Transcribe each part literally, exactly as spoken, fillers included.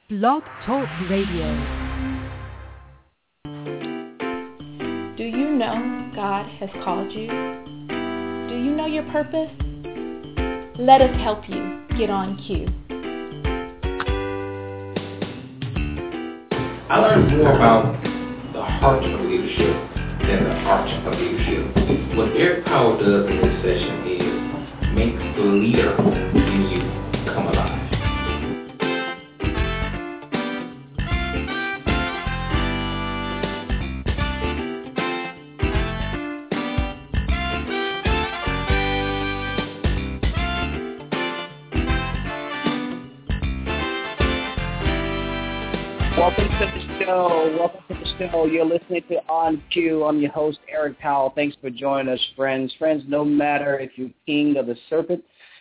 Blog Talk Radio. Do you know God has called you? Do you know your purpose? Let us help you get on cue. I learned more about the heart of leadership than the art of leadership. What Eric Powell does in this session is make the leader in you come alive. Welcome to the show. Welcome to the show. You're listening to On Cue. I'm your host, Eric Powell. Thanks for joining us, friends. Friends, no matter if you're king of the serpent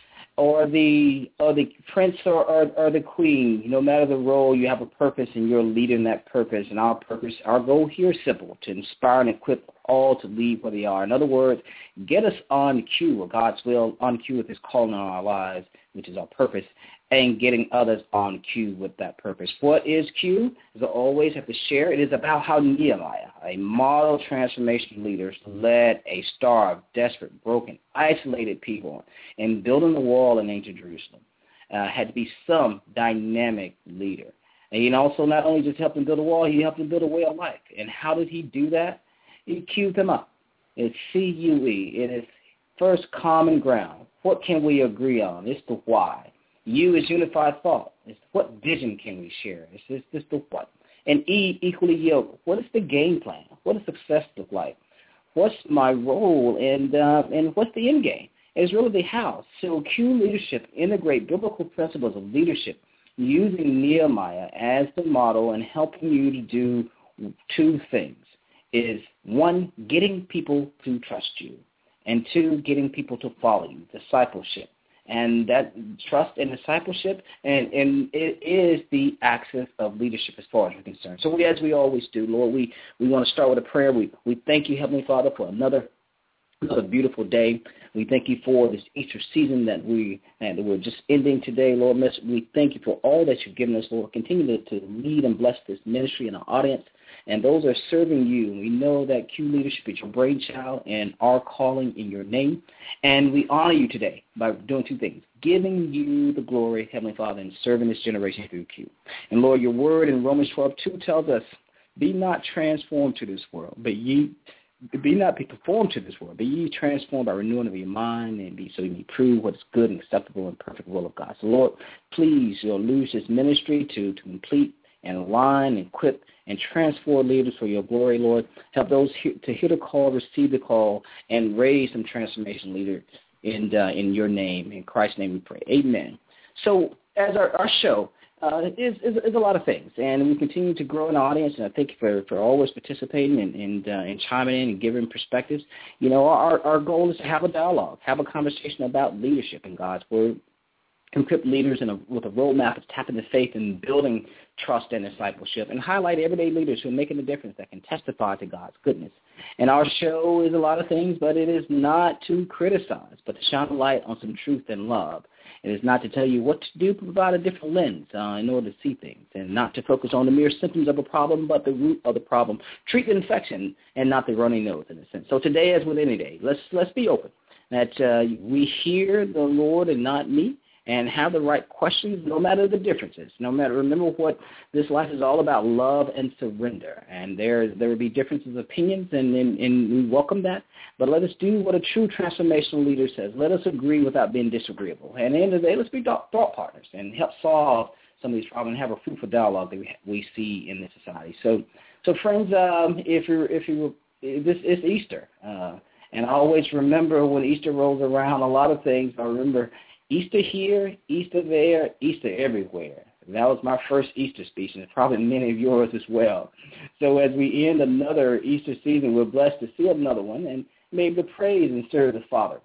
or the or the prince or, or, or the queen, no matter the role, you have a purpose and you're leading that purpose. And our purpose, our goal here is simple, to inspire and equip all to lead where they are. In other words, get us on cue with God's will, on cue with his calling on our lives, which is our purpose, and getting others on cue with that purpose. What is Q? As I always have to share, it is about how Nehemiah, a model transformation leader, led a starved, desperate, broken, isolated people in building the wall in ancient Jerusalem. Uh, had to be some dynamic leader. And he also not only just helped him build a wall, he helped him build a way of life. And how did he do that? He queued them up. It's C U E. It is first common ground. What can we agree on? It's the why. U is unified thought. It's what vision can we share? It's just, it's the what. And E, equally yoked. What is the game plan? What does success look like? What's my role? And uh, and what's the end game? It's really the how. So Q leadership, integrate biblical principles of leadership using Nehemiah as the model and helping you to do two things. Is one, getting people to trust you, and two, getting people to follow you, discipleship. And that trust and discipleship, and, and it is the axis of leadership as far as we're concerned. So we, as we always do, Lord, we, we want to start with a prayer. We we thank you, Heavenly Father, for another another beautiful day. We thank you for this Easter season that we and we're just ending today, Lord. We thank you for all that you've given us, Lord. Continue to, to lead and bless this ministry and our audience. And those are serving you. We know that Q Leadership is your brainchild and our calling in your name. And we honor you today by doing two things, giving you the glory, Heavenly Father, and serving this generation through Q. And, Lord, your word in Romans twelve two tells us, be not transformed to this world, but ye be not be conformed to this world, but ye transformed by renewing of your mind, and be so you may prove what is good and acceptable and perfect will of God. So, Lord, please, you'll lose this ministry to, to complete and align and equip and transform leaders for your glory, Lord. Help those he- to hear the call, receive the call, and raise some transformation leaders in uh, in your name. In Christ's name we pray. Amen. So as our, our show uh, is, is is a lot of things, and we continue to grow an audience, and I thank you for, for always participating and and, uh, and chiming in and giving perspectives. You know, our, our goal is to have a dialogue, have a conversation about leadership in God's Word, equip leaders in a, with a roadmap of tapping into faith and building trust and discipleship, and highlight everyday leaders who are making a difference that can testify to God's goodness. And our show is a lot of things, but it is not to criticize, but to shine a light on some truth and love. It is not to tell you what to do, but provide a different lens uh, in order to see things, and not to focus on the mere symptoms of a problem, but the root of the problem. Treat the infection and not the runny nose, in a sense. So today, as with any day, let's let's be open that uh, we hear the Lord and not me, and have the right questions, no matter the differences. No matter, remember what this life is all about, love and surrender. And there there will be differences of opinions, and, and, and we welcome that. But let us do what a true transformational leader says. Let us agree without being disagreeable. And at the end of the day, let's be thought partners and help solve some of these problems and have a fruitful dialogue that we, we see in this society. So, so friends, um, if you're if you this is Easter, uh, and I always remember when Easter rolls around, a lot of things. I remember Easter here, Easter there, Easter everywhere. That was my first Easter speech, and probably many of yours as well. So as we end another Easter season, we're blessed to see another one and be able to praise and serve the Father.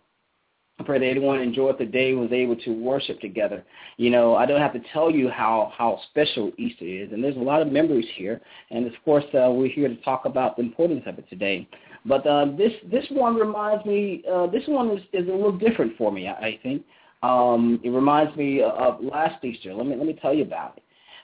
I pray that everyone enjoyed the day, was able to worship together. You know, I don't have to tell you how, how special Easter is, and there's a lot of memories here. And, of course, uh, we're here to talk about the importance of it today. But uh, this this one reminds me, uh, this one is, is a little different for me, I, I think. Um, it reminds me of last Easter. Let me let me tell you about it.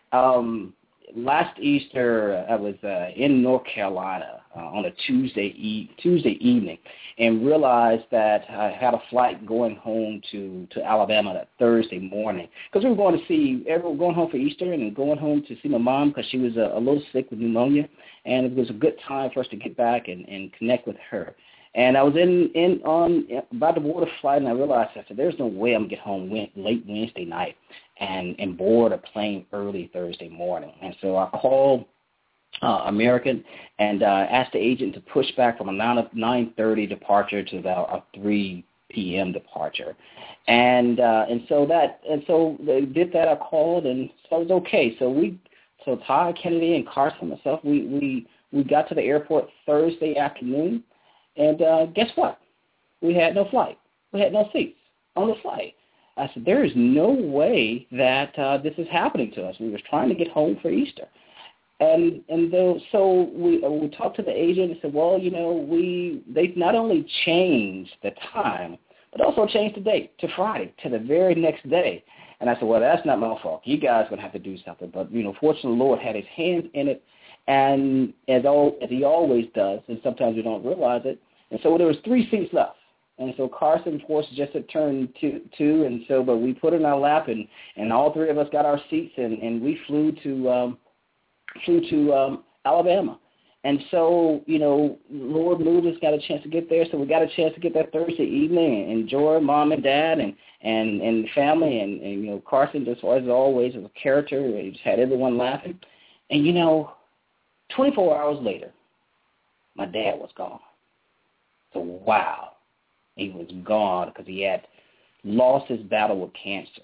Um, last Easter, I was uh, in North Carolina uh, on a Tuesday e- Tuesday evening, and realized that I had a flight going home to, to Alabama that Thursday morning, because we were going to see, we were going home for Easter and going home to see my mom because she was a, a little sick with pneumonia, and it was a good time for us to get back and, and connect with her. And I was in, in on about to board a flight, and I realized I said, "There's no way I'm gonna get home late Wednesday night and and board a plane early Thursday morning." And so I called uh, American and uh, asked the agent to push back from a nine thirty departure to about a three p.m. departure. And uh, and so that and so they did that. I called, and so it was okay. So we so Todd Kennedy and Carson and myself, we we we got to the airport Thursday afternoon. And uh, guess what? We had no flight. We had no seats on the flight. I said, there is no way that uh, this is happening to us. We were trying to get home for Easter. And and though, so we uh, we talked to the agent and said, well, you know, we they've not only changed the time, but also changed the date to Friday, to the very next day. And I said, well, that's not my fault. You guys are going to have to do something. But, you know, fortunately, the Lord had his hands in it. And as, all, as he always does, and sometimes we don't realize it, and so there was three seats left. And so Carson, of course, just had turned two, two, and so, but we put it in our lap, and, and all three of us got our seats, and, and we flew to um, flew to um, Alabama. And so, you know, Lord moved us, got a chance to get there, so we got a chance to get there Thursday evening and enjoy Mom and Dad and, and, and the family, and, and, you know, Carson, just as always, as a character, he just had everyone laughing. And, you know, twenty-four hours later, my dad was gone. So, wow, he was gone because he had lost his battle with cancer.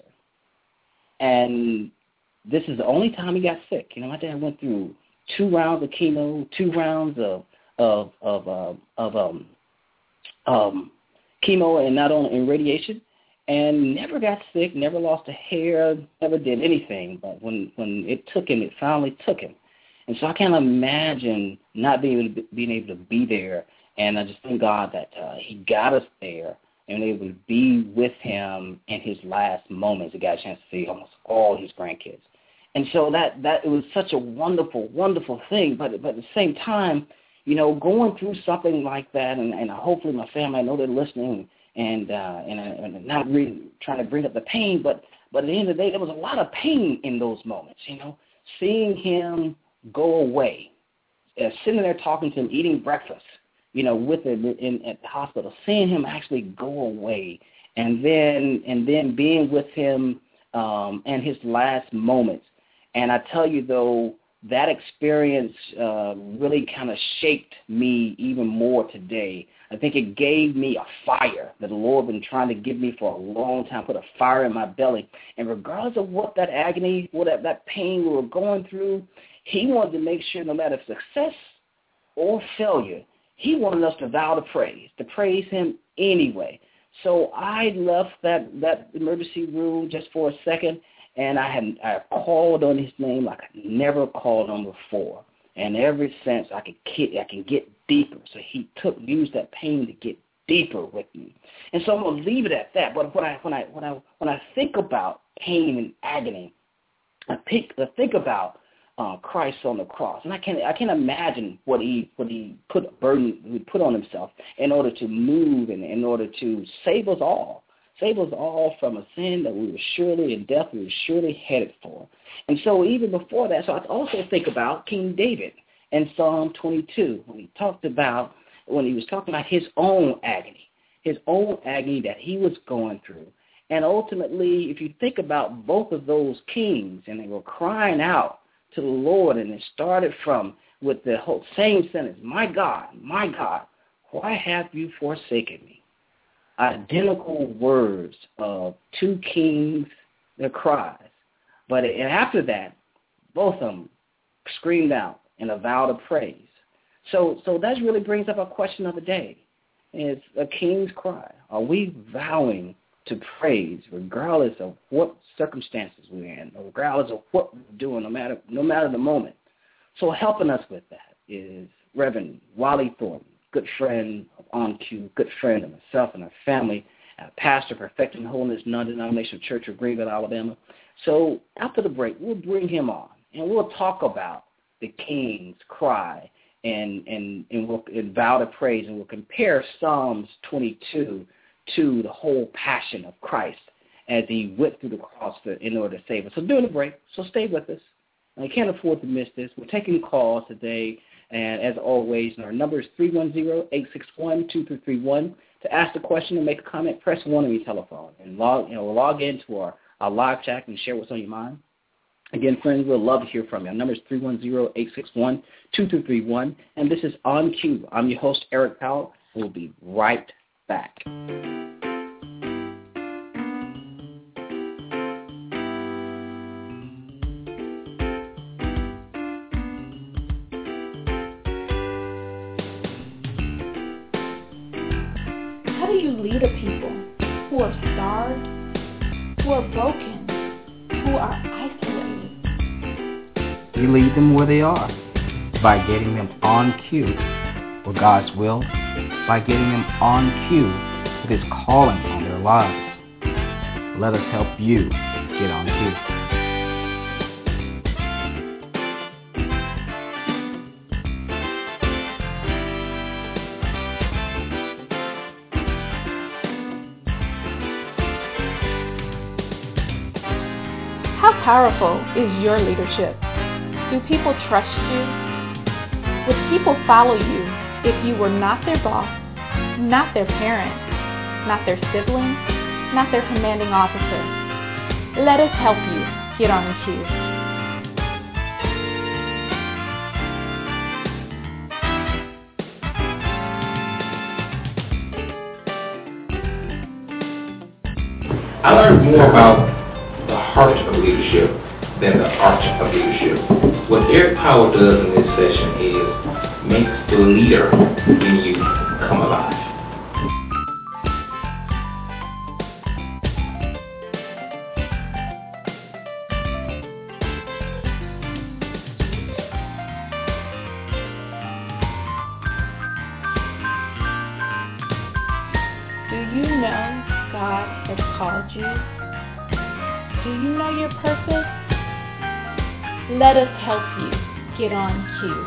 And this is the only time he got sick. You know, my dad went through two rounds of chemo, two rounds of of of uh, of um, um, chemo, and not only in radiation, and never got sick, never lost a hair, never did anything. But when when it took him, it finally took him. And so I can't imagine not being able to, being able to be there. And I just thank God that uh, he got us there and able to be with him in his last moments. He got a chance to see almost all his grandkids. And so that, that it was such a wonderful, wonderful thing. But, but at the same time, you know, going through something like that, and, and hopefully my family, I know they're listening, and uh, and, and not really trying to bring up the pain, but, but at the end of the day, there was a lot of pain in those moments, you know, seeing him go away, uh, sitting there talking to him, eating breakfast, you know, with him in, at the hospital, seeing him actually go away, and then and then being with him um, in his last moments. And I tell you, though, that experience uh, really kind of shaped me even more today. I think it gave me a fire that the Lord had been trying to give me for a long time, put a fire in my belly. And regardless of what that agony, what that, that pain we were going through, he wanted to make sure no matter success or failure, he wanted us to vow to praise, to praise him anyway. So I left that, that emergency room just for a second, and I had I called on his name like I never called on before. And ever since, I could get, I can get deeper. So he took used that pain to get deeper with me. And so I'm gonna leave it at that. But when I when I when I when I think about pain and agony, I think I think about Uh, Christ on the cross, and I can't I can't imagine what he what he put burden he put on himself in order to move and in order to save us all, save us all from a sin that we were surely and death we were surely headed for. And so even before that, so I also think about King David in Psalm twenty-two when he talked about when he was talking about his own agony, his own agony that he was going through. And ultimately, if you think about both of those kings, and they were crying out to the Lord, and it started from with the whole same sentence, my God, my God, why have you forsaken me? Identical words of two kings, their cries. But after that, both of them screamed out in a vow of praise. So so that really brings up a question of the day. It's a king's cry. Are we vowing to praise regardless of what circumstances we're in, or regardless of what we're doing, no matter no matter the moment? So helping us with that is Reverend Wally Thornton, good friend of On Q, good friend of myself and our family, uh, pastor, Perfecting Holiness, non-denominational church of Greenville, Alabama. So after the break, we'll bring him on, and we'll talk about the King's cry, and and and we'll and vow to praise, and we'll compare Psalms twenty-two to the whole passion of Christ as he went through the cross to, in order to save us. So during the break, so stay with us. I can't afford to miss this. We're taking calls today, and as always, our number is three one zero, eight six one, two three three one. To ask the question and make a comment, press one on your telephone, and log, you know, log into our, our live chat and share what's on your mind. Again, friends, we'd love to hear from you. Our number is three one zero, eight six one, two three three one, and this is On Cue. I'm your host, Eric Powell. We'll be right back. How do you lead a people who are starved, who are broken, who are isolated? We lead them where they are by getting them on cue with God's will, by getting them on cue with His calling on their lives. Let us help you get on cue. How powerful is your leadership? Do people trust you? Would people follow you if you were not their boss, not their parent, not their sibling, not their commanding officer? Let us help you get on cue. I learned more about the heart of leadership than the art of leadership. What Eric Powell does in this session is makes the leader in you come alive. Do you know God has called you? Do you know your purpose? Let us help you get on cue.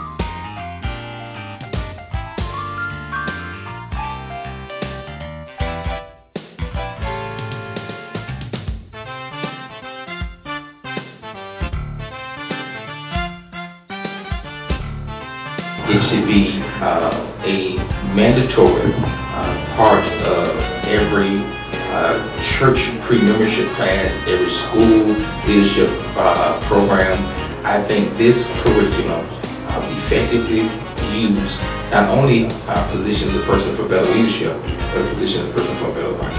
It should be uh, a mandatory uh, part of every uh, church pre-membership class, every school leadership uh, program. I think this curriculum uh, effectively used not only uh, positions a person for better leadership, but positions a person for a better life.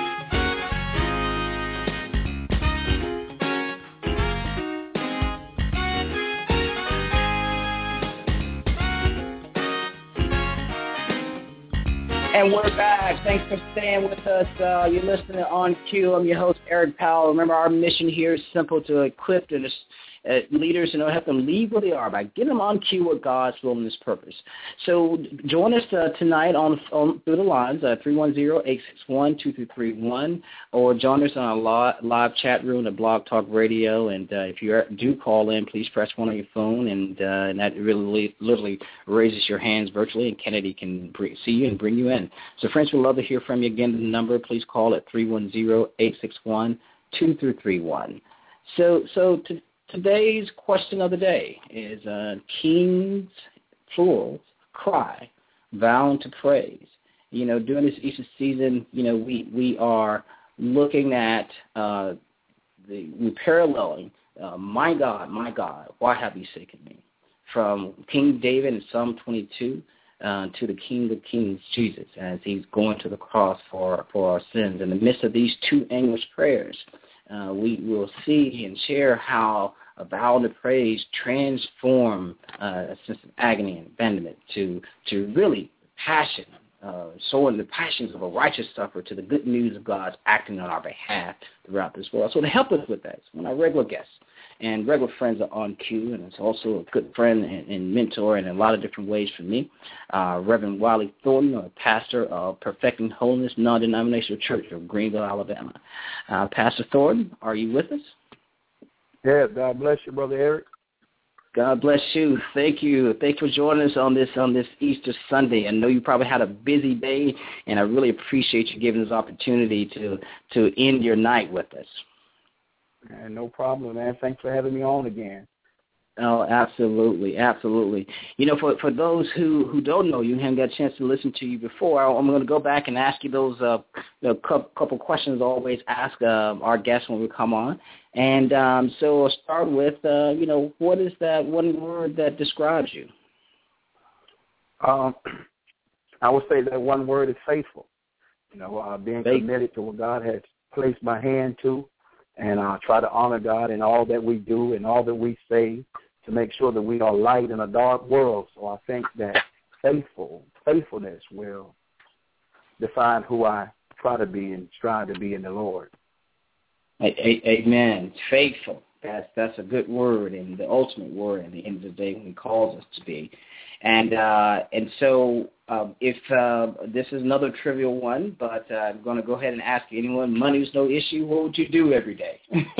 And we're back. Thanks for staying with us. Uh, you're listening to On Cue. I'm your host, Eric Powell. Remember, our mission here is simple: to equip and uh, leaders and help them lead where they are by getting them on cue with God's will and His purpose. So join us uh, tonight on, on through the lines, uh, three one zero, eight six one, two three three one, or join us on our live, live chat room at Blog Talk Radio. And uh, if you do call in, please press one on your phone, and, uh, and that really literally raises your hands virtually, and Kennedy can bring, see you and bring you in. So, friends, we'd love to hear from you. Again, the number, please call at three one zero, eight six one, two three three one. So, so to, today's question of the day is uh, King's, plural, cry, vow to praise. You know, during this Easter season, you know, we, we are looking at, uh, the we're paralleling, uh, my God, my God, why have you forsaken me? From King David in Psalm twenty-two, Uh, to the King of Kings, Jesus, as he's going to the cross for, for our sins. In the midst of these two English prayers, uh, we will see and share how a vow to praise transform uh, a sense of agony and abandonment to, to really passion, uh, showing the passions of a righteous sufferer to the good news of God's acting on our behalf throughout this world. So to help us with that is one of our regular guests. And regular friends are on cue, and it's also a good friend and, and mentor in a lot of different ways for me. Uh, Reverend Wiley Thornton, a pastor of Perfecting Holiness Non-Denominational Church of Greenville, Alabama. Uh, Pastor Thornton, are you with us? Yeah, God bless you, Brother Eric. God bless you. Thank you. Thanks for joining us on this on this Easter Sunday. I know you probably had a busy day, and I really appreciate you giving us opportunity to to end your night with us. And no problem, man. Thanks for having me on again. Oh, absolutely, absolutely. You know, for for those who, who don't know you and haven't got a chance to listen to you before, I'm going to go back and ask you those uh, you know, couple questions I always ask uh, our guests when we come on. And um, so I'll start with, uh, you know, what is that one word that describes you? Um, I would say that one word is faithful. You know, uh, being Faith. committed to what God has placed my hand to, and uh, try to honor God in all that we do and all that we say, to make sure that we are light in a dark world. So I think that faithful, faithfulness will define who I try to be and strive to be in the Lord. Amen. Faithful. That's that's a good word, and the ultimate word at the end of the day when He calls us to be. And uh, and so uh, if uh, this is another trivial one, but uh, I'm going to go ahead and ask you, anyone, money's no issue, what would you do every day?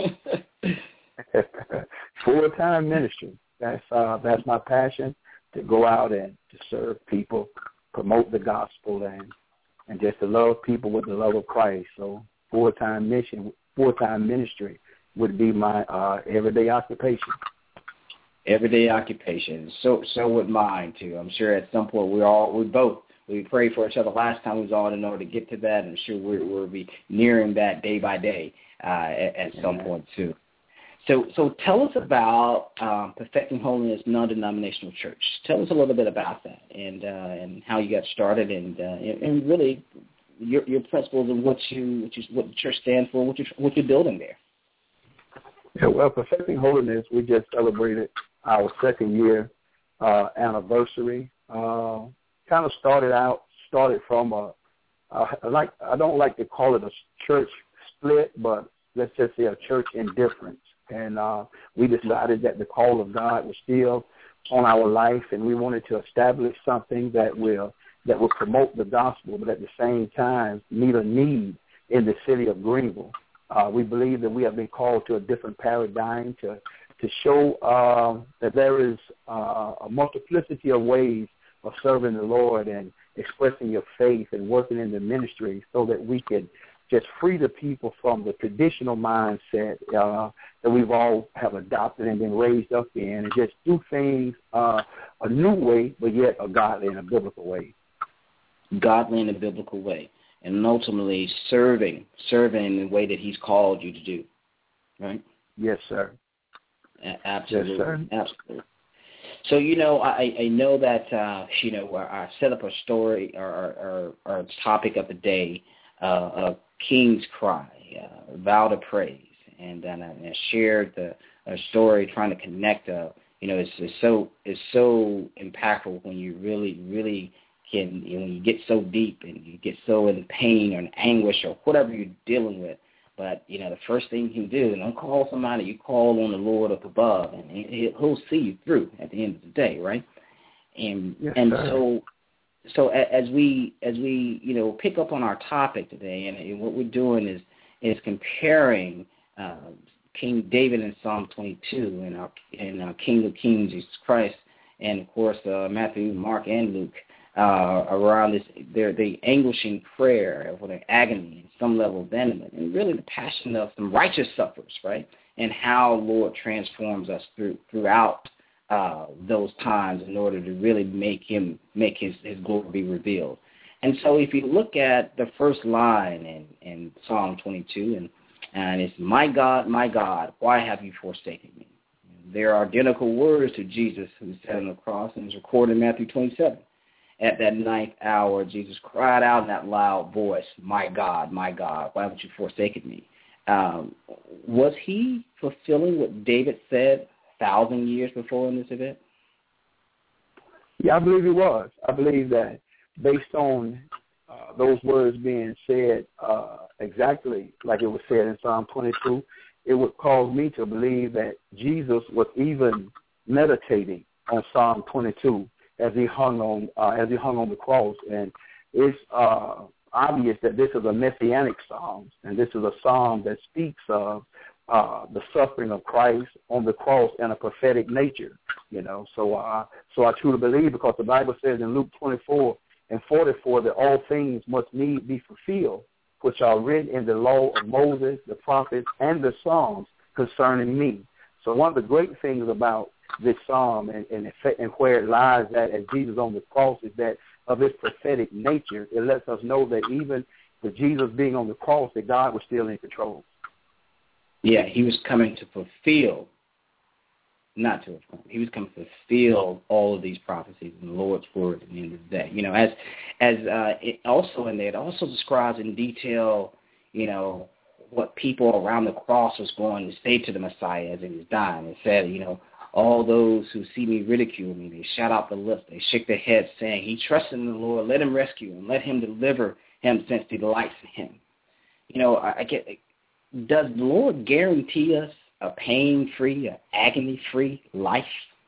Full-time ministry. That's uh, that's my passion, to go out and to serve people, promote the gospel, and and just to love people with the love of Christ. So full-time mission, full-time ministry would be my uh, everyday occupation. Everyday occupation. So so would mine too. I'm sure at some point we all we both we prayed for each other last time we was on in order to get to that. I'm sure we we'll be nearing that day by day uh, at, at some point too. So so tell us about um, Perfecting Holiness Non-Denominational Church. Tell us a little bit about that and uh, and how you got started and uh, and, and really your your principles and what you what you what the church stands for, what you what you're building there. Yeah, well, Perfecting Holiness, we just celebrated our second year uh, anniversary. Uh, kind of started out, started from a, uh, like I don't like to call it a church split, but let's just say a church indifference. And uh, we decided that the call of God was still on our life, and we wanted to establish something that will that will promote the gospel, but at the same time meet a need in the city of Greenville. Uh, we believe that we have been called to a different paradigm to to show uh, that there is uh, a multiplicity of ways of serving the Lord and expressing your faith and working in the ministry, so that we can just free the people from the traditional mindset uh, that we've all have adopted and been raised up in, and just do things uh, a new way, but yet a godly and a biblical way. Godly and a biblical way. And ultimately serving, serving in the way that He's called you to do, right? Yes, sir. A- absolutely, yes, sir. absolutely. So, you know, I, I know that, uh, you know, I set up a story or, or, or a topic of the day, uh, a King's Cry, uh, vow to praise. And then I, I shared the a story trying to connect, uh, you know, it's, it's so it's so impactful when you really, really can, you know, when you get so deep and you get so in pain or in anguish or whatever you're dealing with. But, you know, the first thing you can do, don't call somebody, you call on the Lord up above, and he, he'll see you through at the end of the day, right? And yes, and sir. so so as we as we you know pick up on our topic today, and, and what we're doing is is comparing uh, King David in Psalm twenty-two and our and our King of Kings Jesus Christ, and of course uh, Matthew, Mark, and Luke. Uh, around this, their the anguishing prayer of an agony and some level of abandonment, and really the passion of some righteous sufferers, right? And how Lord transforms us through throughout uh, those times in order to really make Him make His His glory be revealed. And so, if you look at the first line in, in Psalm twenty-two, and and it's "My God, my God, why have you forsaken me?" There are identical words to Jesus who said on the cross, and it's recorded in Matthew twenty-seven. At that ninth hour, Jesus cried out in that loud voice, "My God, my God, why haven't you forsaken me?" Um, was he fulfilling what David said a thousand years before in this event? Yeah, I believe he was. I believe that based on uh, those words being said uh, exactly like it was said in Psalm twenty-two, it would cause me to believe that Jesus was even meditating on Psalm twenty-two as he hung on uh, as he hung on the cross. And it's uh, obvious that this is a messianic psalm, and this is a psalm that speaks of uh, the suffering of Christ on the cross and a prophetic nature, you know. So, uh, so I truly believe, because the Bible says in Luke twenty-four and forty-four that all things must need be fulfilled, which are written in the law of Moses, the prophets, and the Psalms concerning me. So one of the great things about this psalm and, and, and where it lies at as Jesus on the cross is that of its prophetic nature, it lets us know that even with Jesus being on the cross, that God was still in control. Yeah, he was coming to fulfill, not to fulfill, he was coming to fulfill all of these prophecies in the Lord's word at the end of the day. You know, as as uh, it also in there, it also describes in detail, you know, what people around the cross was going to say to the Messiah as he was dying. It said, you know, all those who see me ridicule me, they shout out the lips, they shake their heads, saying, he trusts in the Lord, let him rescue him, let him deliver him, since he delights in him. You know, I, I get, does the Lord guarantee us a pain-free, a agony-free life?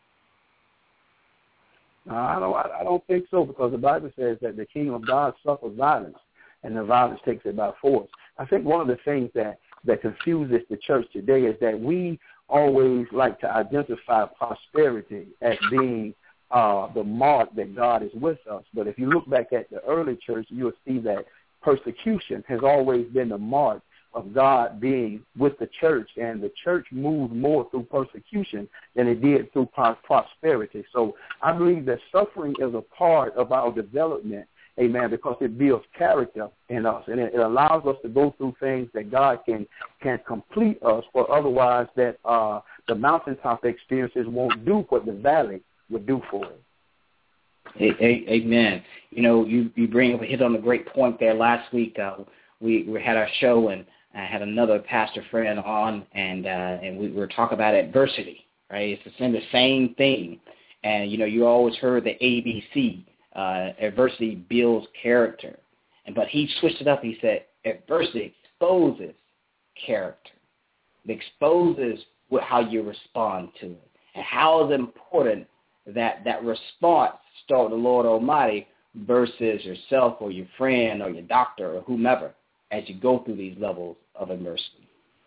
No, I don't. I don't think so, because the Bible says that the kingdom of God suffers violence, and the violence takes it by force. I think one of the things that, that confuses the church today is that we always like to identify prosperity as being uh, the mark that God is with us. But if you look back at the early church, you'll see that persecution has always been the mark of God being with the church, and the church moved more through persecution than it did through prosperity. So I believe that suffering is a part of our development, amen, because it builds character in us, and it, it allows us to go through things that God can can complete us, for otherwise that uh, the mountaintop experiences won't do what the valley would do for us. Amen. You know, you, you bring up, hit on a great point there. Last week uh, we, we had our show, and I had another pastor friend on, and uh, and we were talking about adversity, right? It's the same, the same thing. And, you know, you always heard the A B C, uh, adversity builds character. And But he switched it up. He said adversity exposes character. It exposes what, how you respond to it, and how is important that that response start with the Lord Almighty versus yourself or your friend or your doctor or whomever as you go through these levels of adversity.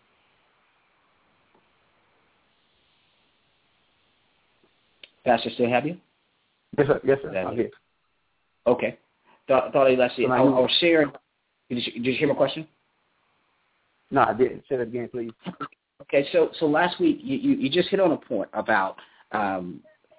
Pastor, still have you? Yes, sir. Yes, sir. I'm here. Okay. Thought, thought let's see. So I, I was sharing. Did you, did you hear my question? No, I didn't. Say it again, please. Okay. So so last week you, you, you just hit on a point about um,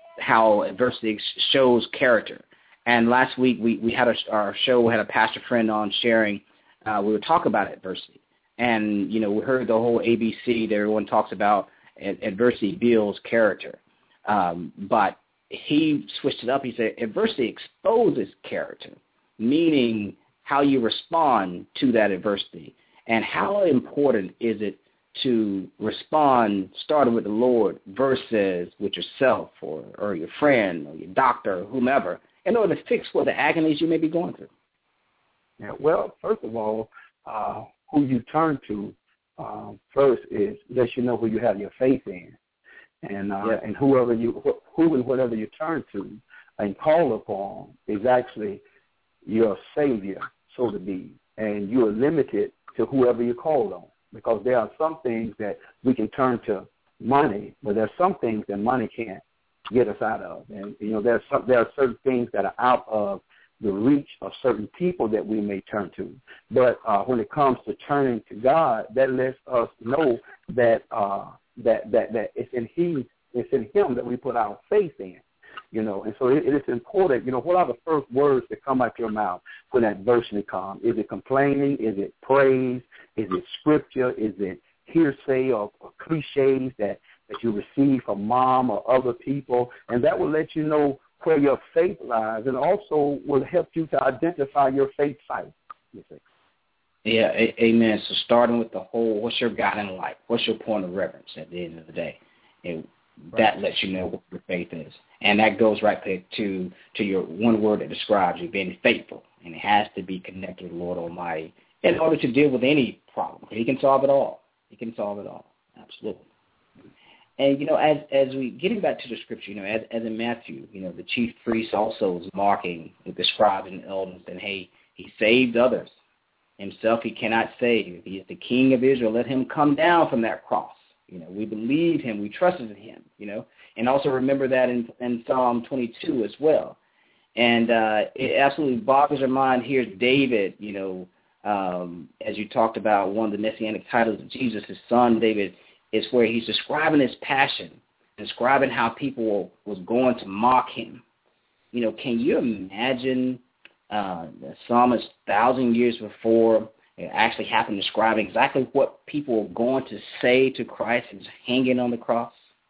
how adversity shows character. And last week we, we had a, our show, we had a pastor friend on sharing, uh, we were talking about adversity. And, you know, we heard the whole A B C that everyone talks about, adversity builds character. Um, but he switched it up. He said adversity exposes character, meaning how you respond to that adversity. And how important is it to respond starting with the Lord versus with yourself or, or your friend or your doctor or whomever in order to fix what the agonies you may be going through? Yeah, well, first of all, uh, who you turn to um, first is lets you know who you have your faith in. And uh, yeah. and whoever you who and whatever you turn to and call upon is actually your Savior, so to be. And you are limited to whoever you call on, because there are some things that we can turn to money, but there are some things that money can't get us out of. And you know, there are some, there are certain things that are out of the reach of certain people that we may turn to. But uh, when it comes to turning to God, that lets us know that uh, that that that it's in He, it's in Him that we put our faith in. You know, and so it, it is important. You know, what are the first words that come out your mouth when adversity comes? Is it complaining? Is it praise? Is it scripture? Is it hearsay or, or cliches that, that you receive from mom or other people? And that will let you know where your faith lies, and also will help you to identify your faith site. You see. Yeah, a- amen. So starting with the whole, what's your guiding light? What's your point of reference at the end of the day? And that lets you know what your faith is. And that goes right to to your one word that describes you, being faithful. And it has to be connected to the Lord Almighty in order to deal with any problem. He can solve it all. He can solve it all. Absolutely. And, you know, as as we, getting back to the scripture, you know, as, as in Matthew, you know, the chief priest also is marking with the scribes and elders, and, hey, he saved others. Himself he cannot save. He is the King of Israel. Let him come down from that cross. You know, we believed him. We trusted in him, you know. And also remember that in, in Psalm twenty-two as well. And uh, it absolutely boggles your mind. Here's David, you know, um, as you talked about, one of the messianic titles of Jesus, his son David, is where he's describing his passion, describing how people was going to mock him. You know, can you imagine uh, the psalmist thousand years before it actually happened, describing exactly what people were going to say to Christ as hanging on the cross?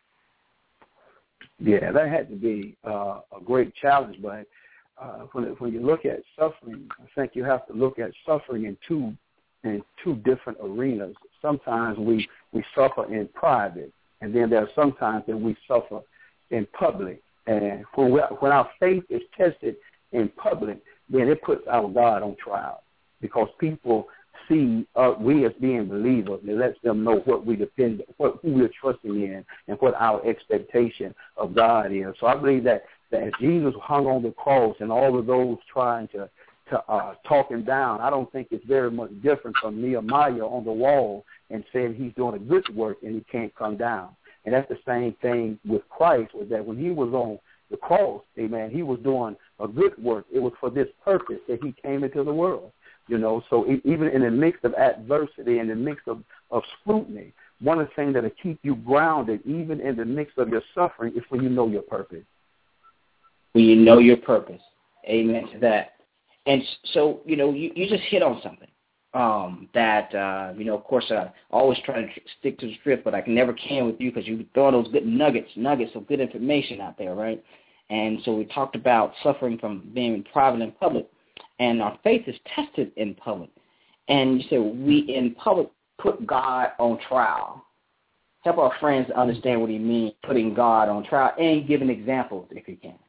Yeah, that had to be uh, a great challenge, but uh, when when you look at suffering, I think you have to look at suffering in two in two different arenas. Sometimes we, we suffer in private, and then there are sometimes that we suffer in public. And when we, when our faith is tested in public, then it puts our God on trial, because people see uh, we as being believers. It lets them know what we depend, what who we're trusting in, and what our expectation of God is. So I believe that, that as Jesus hung on the cross and all of those trying to to uh, talk him down, I don't think it's very much different from Nehemiah on the wall and saying he's doing a good work and he can't come down. And that's the same thing with Christ, was that when he was on the cross, amen, he was doing a good work. It was for this purpose that he came into the world. You know, so it, even in the midst of adversity, in the midst of, of scrutiny, one of the things that will keep you grounded, even in the midst of your suffering, is when you know your purpose. When you know your purpose. Amen to that. And so, you know, you, you just hit on something um, that, uh, you know, of course, I always try to stick to the script, but I can never can with you because you throw those good nuggets, nuggets of good information out there, right? And so we talked about suffering from being in private and public. And our faith is tested in public. And you said we in public put God on trial. Help our friends understand what he means, putting God on trial, and give an example if you can.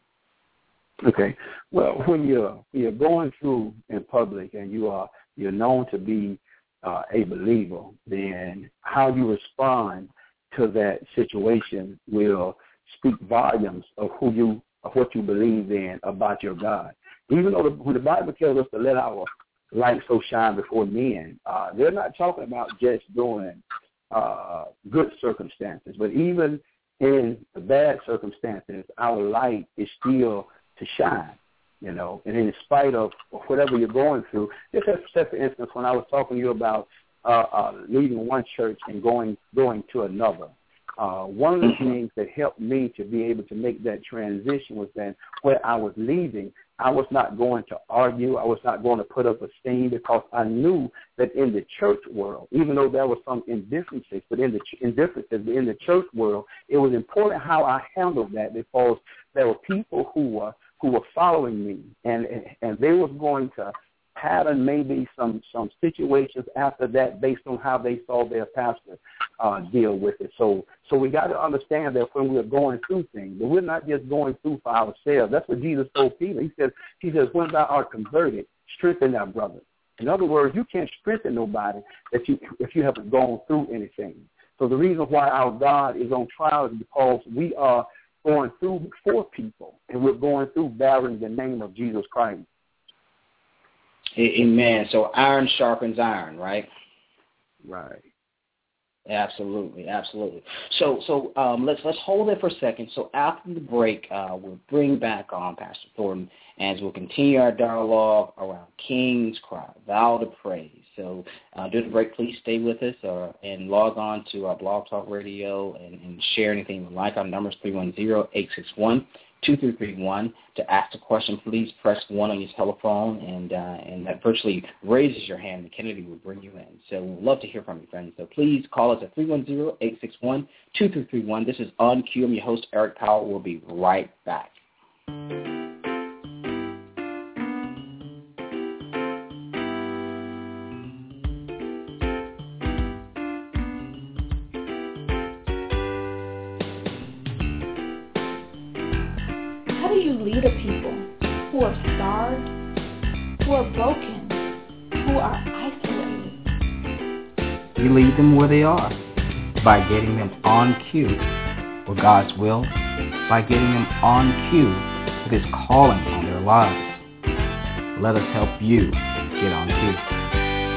Okay. Well, when you're you're going through in public and you are you're known to be uh, a believer, then how you respond to that situation will speak volumes of who you of what you believe in about your God. Even though the, when the Bible tells us to let our light so shine before men, uh, they're not talking about just doing uh, good circumstances, but even in the bad circumstances, our light is still to shine, you know. And in spite of whatever you're going through, just as, for instance, when I was talking to you about uh, uh, leaving one church and going going to another, Uh, one of the things that helped me to be able to make that transition was that where I was leaving, I was not going to argue. I was not going to put up a scene, because I knew that in the church world, even though there were some indifferences, but in the indifferences in the church world, it was important how I handled that, because there were people who were who were following me, and and they was going to pattern maybe some some situations after that based on how they saw their pastor uh, deal with it. So so we got to understand that when we're going through things, but we're not just going through for ourselves. That's what Jesus told Peter. He says, he says, when thou art converted, strengthen thy brother. In other words, you can't strengthen nobody that you if you haven't gone through anything. So the reason why our God is on trial is because we are going through for people, and we're going through bearing the name of Jesus Christ. Amen. So iron sharpens iron, right? Right. Absolutely, absolutely. So, so um, let's let's hold it for a second. So after the break, uh, we'll bring back on Pastor Thornton, as we'll continue our dialogue around King's Cry, Vow to Praise. So uh, during the break, please stay with us or, and log on to our Blog Talk Radio and, and share anything you like. Our number is three one zero, eight six one, two three three one. To ask a question, please press one on your telephone, and uh, and that virtually raises your hand, and Kennedy will bring you in. So we'd love to hear from you, friends. So please call us at three one zero, eight six one, two three three one. This is On Cue. I'm your host, Eric Powell. We'll be right back. How do you lead a people who are starved, who are broken, who are isolated? We lead them where they are, by getting them on cue with God's will, by getting them on cue with His calling on their lives. Let us help you get on cue.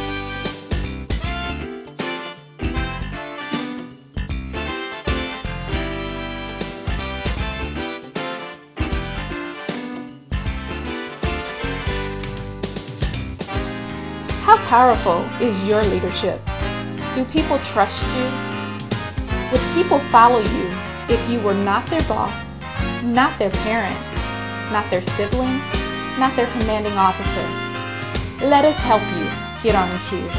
powerful is your leadership? Do people trust you? Would people follow you if you were not their boss, not their parent, not their sibling, not their commanding officer? Let us help you get on cue.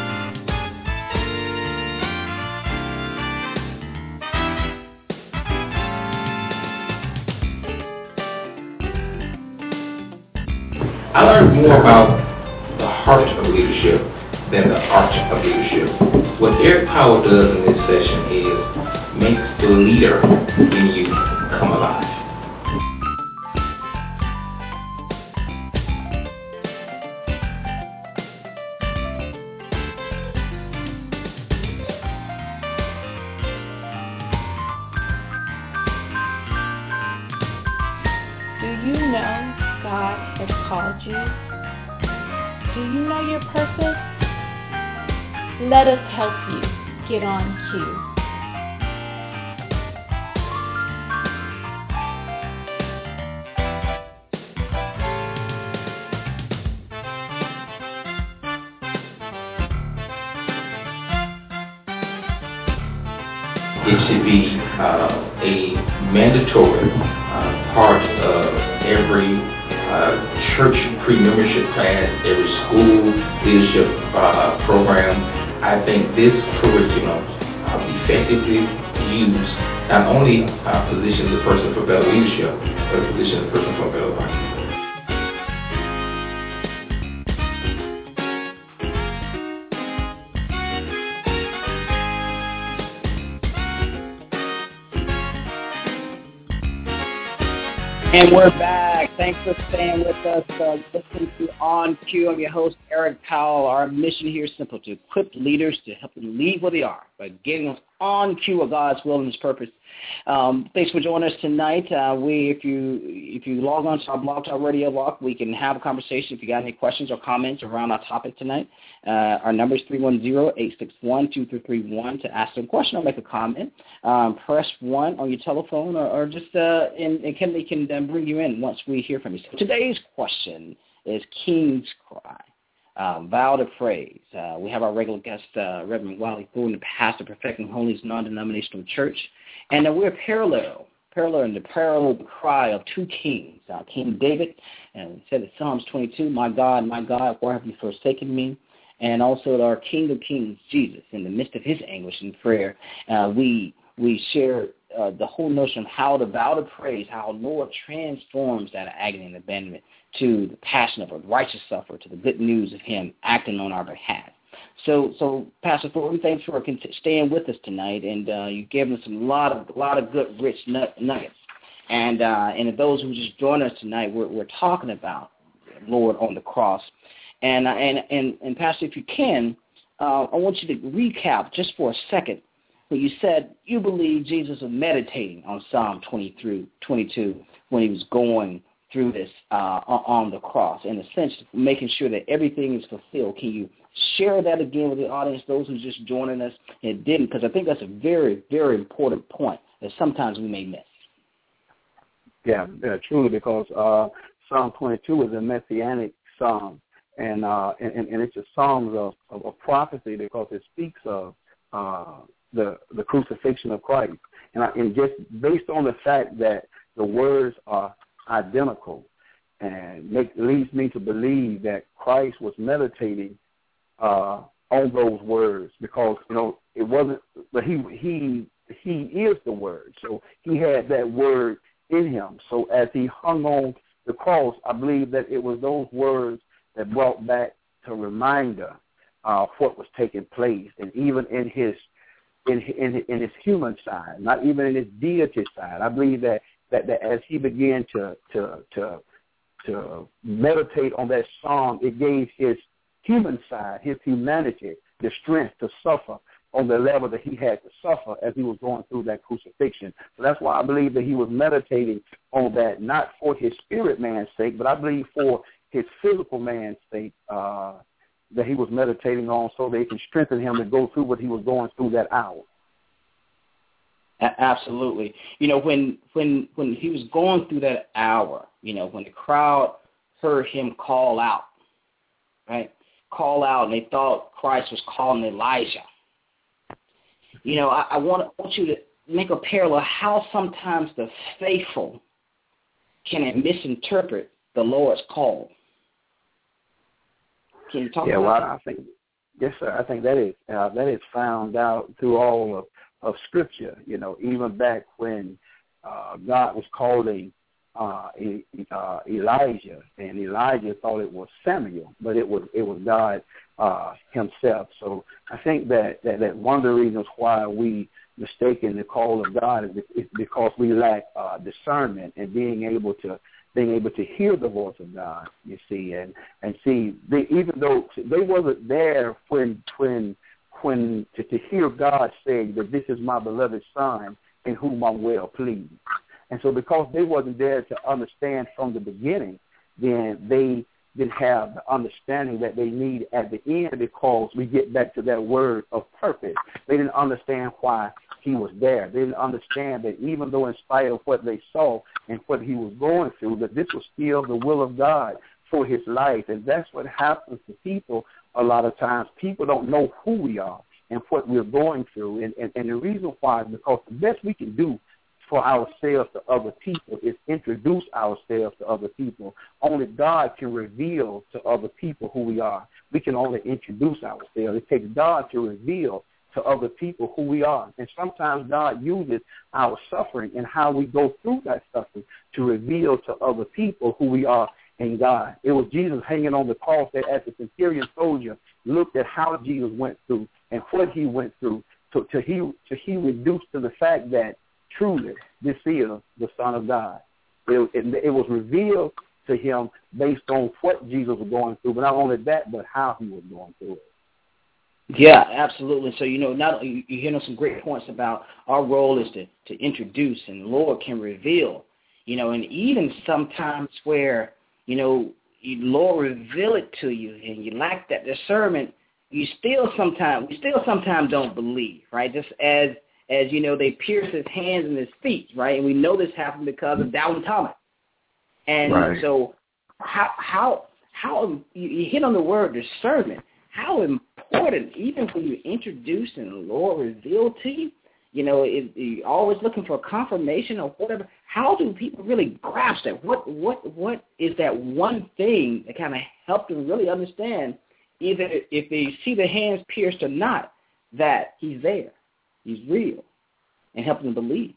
I learned more about the heart of leadership than the art of leadership. What Eric Powell does in this session is makes the leader in you come alive. Do you know God has called you? Do you know your purpose? Let us help you get on cue. It should be uh, a mandatory uh, part of every uh, church pre-membership class, every school leadership uh, program. I think this curriculum uh, effectively used not only uh, positions a person for better leadership, but positions a person for a better life. And we're back. Thanks for staying with us. Uh, listening to On Cue. I'm your host, Eric Powell. Our mission here is simple: to equip leaders to help them lead where they are by getting us on cue of God's will and His purpose. Um, thanks for joining us tonight. Uh, we, if you if you log on to our Blog Talk Radio blog, we can have a conversation. If you got any questions or comments around our topic tonight, uh, our number is three one zero, eight six one, two three three one to ask a question or make a comment. Um, press one on your telephone, or, or just uh, and, and Kimberly can uh, bring you in once we hear from you. So today's question is King's Cry. Um, vow to praise. Uh, we have our regular guest, uh, Reverend Wiley Thornton, the pastor of Perfecting Holiness Non-Denominational Church. And uh, we're parallel, parallel in the parallel cry of two kings, uh, King David, and it said in Psalms twenty-two, my God, my God, why have you forsaken me? And also our King of Kings, Jesus, in the midst of his anguish and prayer, uh, we we share uh, the whole notion of how to vow to praise, how Lord transforms that agony and abandonment to the passion of a righteous sufferer, to the good news of him acting on our behalf. So, so Pastor Thornton, thanks for staying with us tonight, and uh, you gave us a lot of, lot of good, rich nuggets. And uh, and those who just joined us tonight, we're, we're talking about Lord on the cross. And and and, and Pastor, if you can, uh, I want you to recap just for a second when you said you believe Jesus was meditating on Psalm twenty-three, twenty-two when he was going through this uh, on the cross, in a sense, making sure that everything is fulfilled. Can you share that again with the audience, those who just joining us and didn't? Because I think that's a very, very important point that sometimes we may miss. Yeah, yeah truly, because uh, Psalm twenty-two is a messianic psalm, and uh, and, and it's a psalm of, of, of prophecy because it speaks of uh, the the crucifixion of Christ, and, I, and just based on the fact that the words are identical, and make, leads me to believe that Christ was meditating uh, on those words, because you know it wasn't, but he he he is the word, so he had that word in him. So as he hung on the cross, I believe that it was those words that brought back to reminder of what was taking place, and even in his in in, in his human side, not even in his deity side. I believe that. That, that as he began to, to to to meditate on that psalm, it gave his human side, his humanity, the strength to suffer on the level that he had to suffer as he was going through that crucifixion. So that's why I believe that he was meditating on that, not for his spirit man's sake, but I believe for his physical man's sake, uh, that he was meditating on so they can strengthen him to go through what he was going through that hour. Absolutely. You know, when when when he was going through that hour, you know, when the crowd heard him call out, right, call out, and they thought Christ was calling Elijah. You know, I, I want, I want you to make a parallel how sometimes the faithful can misinterpret the Lord's call. Can you talk yeah, about well, that? I think, yes, sir. I think that is uh, that is found out through all of, of Scripture. You know, even back when uh, God was calling uh, e- uh, Elijah, and Elijah thought it was Samuel, but it was it was God uh, Himself. So I think that, that, that one of the reasons why we mistaken the call of God is because we lack uh, discernment and being able to being able to hear the voice of God. You see, and and see, they, even though they wasn't there when when when to, to hear God say that this is my beloved Son in whom I'm well pleased, and so because they wasn't there to understand from the beginning, then they didn't have the understanding that they need at the end, because we get back to that word of purpose. They didn't understand why He was there. They didn't understand that even though in spite of what they saw and what he was going through, that this was still the will of God for his life. And that's what happens to people a lot of times. People don't know who we are and what we're going through. And, and, and the reason why is because the best we can do for ourselves to other people is introduce ourselves to other people. Only God can reveal to other people who we are. We can only introduce ourselves. It takes God to reveal to other people who we are. And sometimes God uses our suffering and how we go through that suffering to reveal to other people who we are in God. It was Jesus hanging on the cross that as the centurion soldier looked at how Jesus went through and what he went through, to, to, he, to he reduced to the fact that truly this is the Son of God. It, it, it was revealed to him based on what Jesus was going through, but not only that, but how he was going through it. Yeah, absolutely. So, you know, not you, you hit on some great points about our role is to, to introduce, and the Lord can reveal, you know, and even sometimes where, you know, the Lord reveal it to you and you lack that discernment, you still sometimes, we still sometimes don't believe, right? Just as, as, you know, they pierced his hands and his feet, right? And we know this happened because of Doubting Thomas. And right. so how, how, how, you, you hit on the word discernment, how important, even when you introduce and the Lord revealed to you, you know, it, you're always looking for confirmation or whatever. How do people really grasp that? What what what is that one thing that kind of helped them really understand, either if they see the hands pierced or not, that he's there, he's real, and help them believe?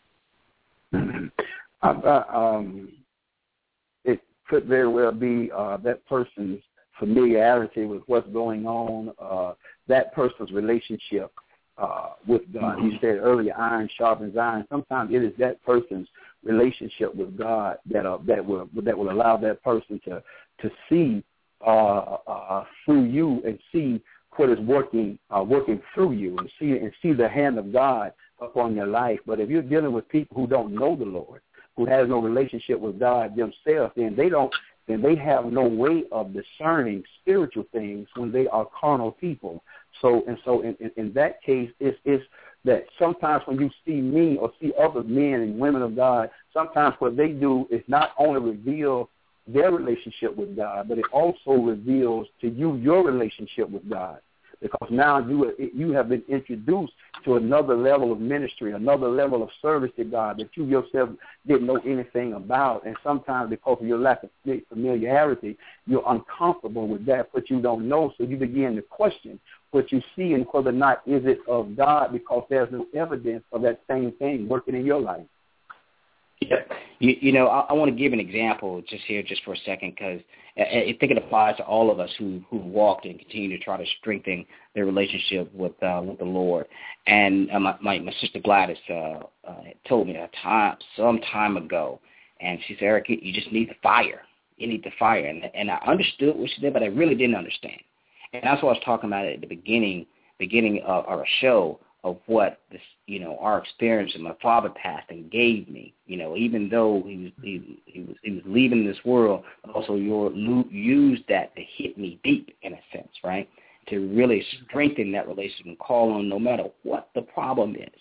Uh, um, it could very well be uh, that person's familiarity with what's going on, uh, that person's relationship uh, with God. Mm-hmm. You said earlier, iron sharpens iron. Sometimes it is that person's relationship with God that uh, that will that will allow that person to to see uh, uh, through you and see what is working uh, working through you, and see and see the hand of God upon your life. But if you're dealing with people who don't know the Lord, who has no relationship with God themselves, then they don't. then they have no way of discerning spiritual things when they are carnal people. So and so in, in, in that case, it's, it's that sometimes when you see me or see other men and women of God, sometimes what they do is not only reveal their relationship with God, but it also reveals to you your relationship with God. Because now you you have been introduced to another level of ministry, another level of service to God that you yourself didn't know anything about. And sometimes because of your lack of familiarity, you're uncomfortable with that, what you don't know. So you begin to question what you see and whether or not is it of God, because there's no evidence of that same thing working in your life. Yeah. You, you know, I, I want to give an example just here just for a second, because I, I think it applies to all of us who who walked and continue to try to strengthen their relationship with uh, with the Lord. And uh, my, my my sister Gladys uh, uh, told me a time some time ago, and she said, Eric, you just need the fire. You need the fire, and and I understood what she did, but I really didn't understand. And that's what I was talking about at the beginning beginning of our show, of what this, you know, our experience and my father passed and gave me, you know, even though he was he, he was he was leaving this world, also your used that to hit me deep in a sense, right? To really strengthen that relationship and call on no matter what the problem is.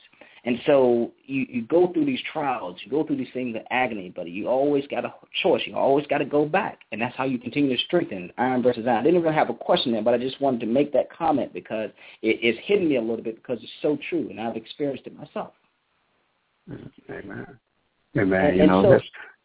And so you, you go through these trials, you go through these things of agony, but you always got a choice. You always got to go back, and that's how you continue to strengthen iron versus iron. I didn't even have a question there, but I just wanted to make that comment because it, it's hitting me a little bit because it's so true, and I've experienced it myself. Amen. Amen. And, you and know, so, that's...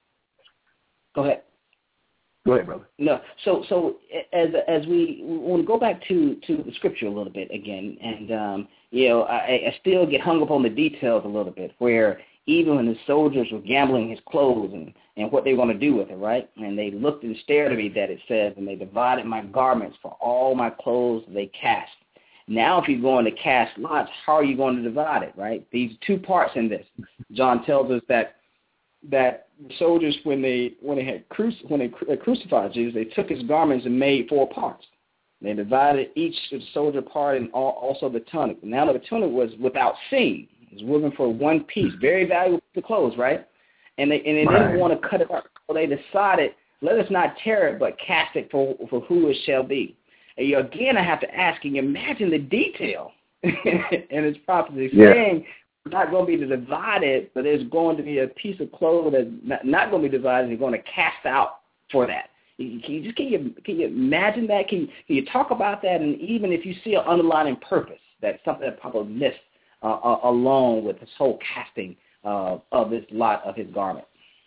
Go ahead. Go ahead, brother. No, so so as as we want to go back to, to the scripture a little bit again, and um, you know, I, I still get hung up on the details a little bit, where even when the soldiers were gambling his clothes and, and what they were going to do with it, right? And they looked and stared at me, that it says, and they divided my garments for all my clothes they cast. Now, if you're going to cast lots, how are you going to divide it, right? These two parts in this. John tells us that that the soldiers, when they when they had cruci- when they cru- crucified Jesus, they took his garments and made four parts. They divided each soldier part and all, also the tunic. Now the tunic was without seam. It was woven for one piece, very valuable to clothes, right? And they and they right. didn't want to cut it up, so they decided, let us not tear it, but cast it for for who it shall be. And you, again, I have to ask, can you imagine the detail in his prophecy yeah. saying it's not going to be divided, but there's going to be a piece of clothing that's not, not going to be divided, and you're going to cast out for that. Can you just can you can you imagine that? Can you, can you talk about that? And even if you see an underlying purpose, that's something that probably missed uh, uh, along with this whole casting uh, of this lot of his garment.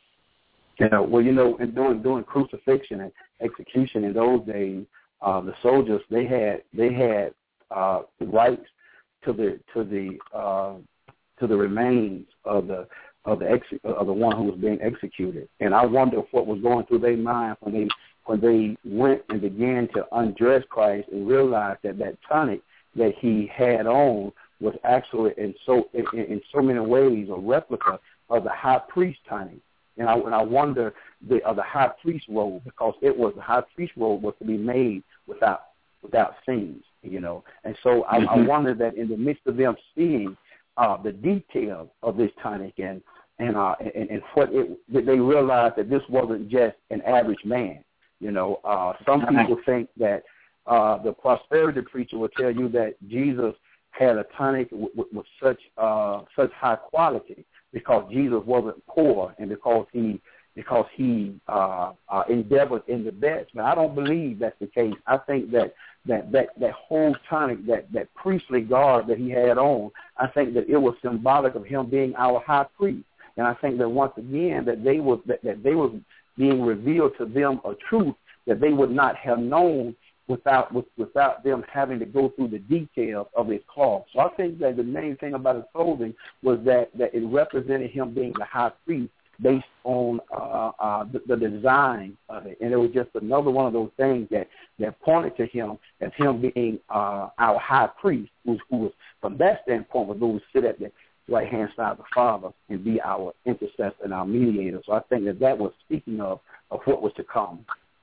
Yeah, well, you know, in during during crucifixion and execution in those days, uh, the soldiers they had they had uh, the rights to the to the uh, to the remains of the of the ex- of the one who was being executed. And I wonder what was going through their mind when they when they went and began to undress Christ and realized that that tunic that he had on was actually in so in, in so many ways a replica of the high priest tunic. And I, and I wonder the of the high priest robe, because it was the high priest robe was to be made without without seams, you know. And so I, mm-hmm. I wonder that in the midst of them seeing uh, the detail of this tunic and and uh, and, and what it, that they realized that this wasn't just an average man, you know. Uh, some people think that uh, the prosperity preacher will tell you that Jesus had a tunic with, with, with such uh, such high quality because Jesus wasn't poor and because he because he uh, uh, endeavored in the best. But I don't believe that's the case. I think that that, that, that whole tunic, that, that priestly garb that he had on, I think that it was symbolic of him being our high priest. And I think that once again that they was that, that they was being revealed to them a truth that they would not have known without with, without them having to go through the details of his cloth. So I think that the main thing about his clothing was that, that it represented him being the high priest based on uh, uh, the, the design of it. And it was just another one of those things that, that pointed to him as him being uh, our high priest, who, who was, from that standpoint, was going to sit at the right-hand side of the Father and be our intercessor and our mediator. So I think that that was speaking of, of what was to come.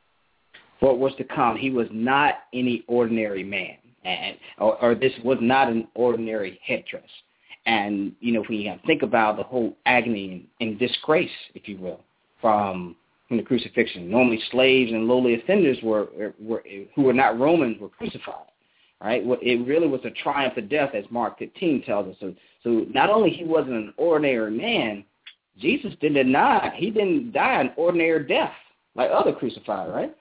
What was to come. He was not any ordinary man, and or, or this was not an ordinary headdress. And, you know, when you think about the whole agony and, and disgrace, if you will, from, from the crucifixion, normally slaves and lowly offenders were, were who were not Romans were crucified, right? It really was a triumph of death, as Mark fifteen tells us. So, so not only he wasn't an ordinary man, Jesus didn't die. He didn't die an ordinary death like other crucified, right?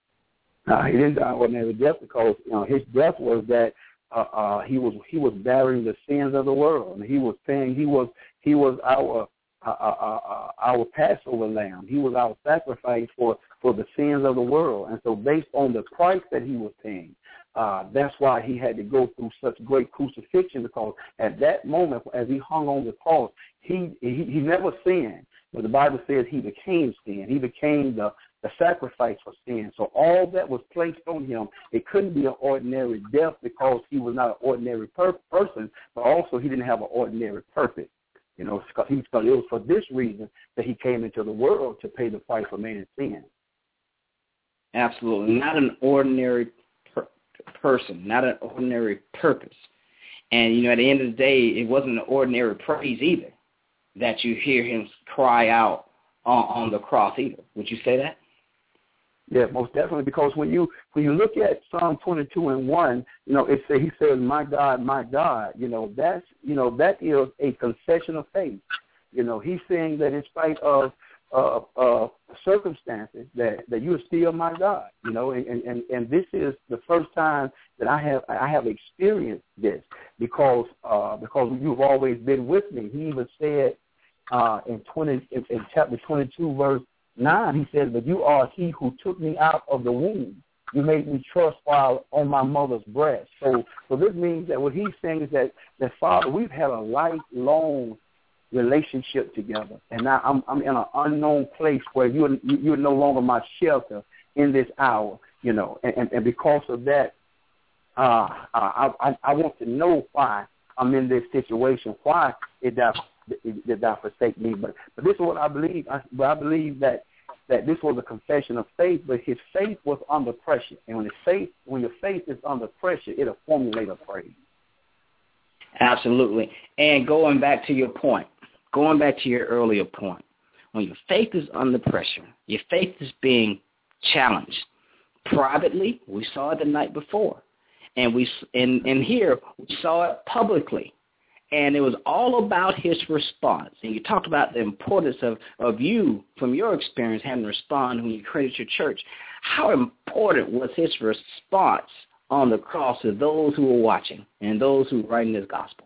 Uh, he didn't die ordinary death because you know his death was that uh, uh, he was he was bearing the sins of the world, and he was paying. He was he was our uh, uh, uh, our Passover lamb. He was our sacrifice for, for the sins of the world, and so based on the price that he was paying, uh, that's why he had to go through such great crucifixion. Because at that moment, as he hung on the cross, he he, he never sinned, but the Bible says he became sin. He became the the sacrifice for sin. So all that was placed on him, it couldn't be an ordinary death because he was not an ordinary per- person, but also he didn't have an ordinary purpose. You know, because he, it was for this reason that he came into the world to pay the price for man's sin. Absolutely. Not an ordinary per- person, not an ordinary purpose. And, you know, at the end of the day, it wasn't an ordinary praise either that you hear him cry out on, on the cross either. Would you say that? Yeah, most definitely. Because when you when you look at Psalm twenty-two and one, you know, it say he says, "My God, my God." You know, that's you know that is a confession of faith. You know, he's saying that in spite of uh, uh, circumstances, that that you are still my God. You know, and, and and this is the first time that I have I have experienced this because uh, because you've always been with me. He even said uh, in twenty in, in chapter twenty-two verse nine, he says, "But you are he who took me out of the womb. You made me trust while on my mother's breast." So, so this means that what he's saying is that, that Father, we've had a lifelong relationship together, and now I'm I'm in an unknown place where you're you're no longer my shelter in this hour, you know, and and, and because of that, uh, I, I I want to know why I'm in this situation, why it does did not forsake me. But but this is what I believe. I, I believe that, that this was a confession of faith, but his faith was under pressure. And when his faith, when your faith is under pressure, it'll formulate a praise. Absolutely. And going back to your point, going back to your earlier point, when your faith is under pressure, your faith is being challenged. Privately, we saw it the night before. And we and, and here, we saw it publicly. And it was all about his response. And you talked about the importance of, of you, from your experience, having to respond when you created your church. How important was his response on the cross to those who were watching and those who were writing this gospel?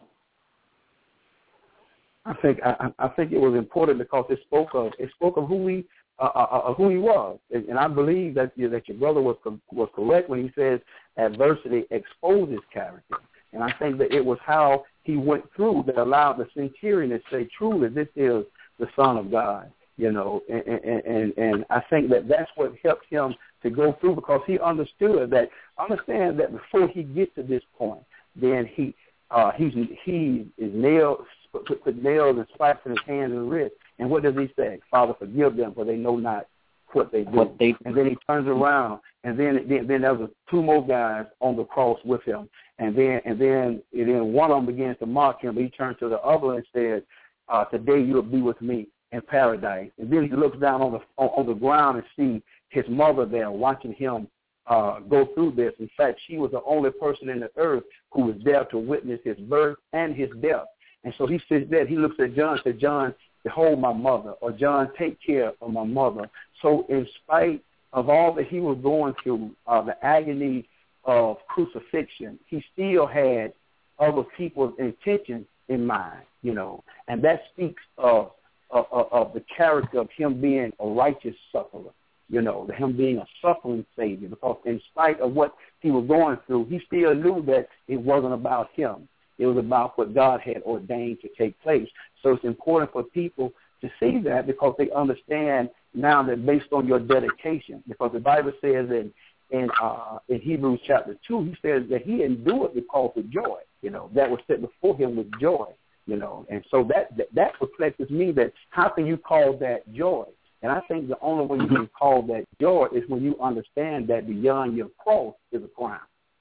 I think I, I think it was important because it spoke of it spoke of who he uh, uh, who he was, and, and I believe that you know, that your brother was was correct when he says adversity exposes character. And I think that it was how he went through that allowed the centurion to say, truly, this is the Son of God, you know. And, and, and, and I think that that's what helped him to go through because he understood that, understand that before he gets to this point, then he uh, he's, he is nailed, put, put nails and spikes in his hands and wrists. And what does he say? Father, forgive them, for they know not what they do. What they, and then he turns around, and then then, then there was two more guys on the cross with him. And then and then and then one of them begins to mock him, but he turns to the other and says, uh, "Today you will be with me in paradise." And then he looks down on the on, on the ground and sees his mother there watching him uh, go through this. In fact, she was the only person in the earth who was there to witness his birth and his death. And so he sits there. He looks at John and says, "John, behold my mother," or "John, take care of my mother." So in spite of all that he was going through, uh, the agony of crucifixion, he still had other people's intentions in mind, you know, and that speaks of, of, of the character of him being a righteous sufferer, you know, him being a suffering Savior, because in spite of what he was going through, he still knew that it wasn't about him. It was about what God had ordained to take place. So it's important for people to see that because they understand now that based on your dedication, because the Bible says in in, uh, in Hebrews chapter two, he says that he endured because of joy, you know, that was set before him with joy, you know. And so that, that, that perplexes me that how can you call that joy? And I think the only way you can call that joy is when you understand that beyond your cross is a crown.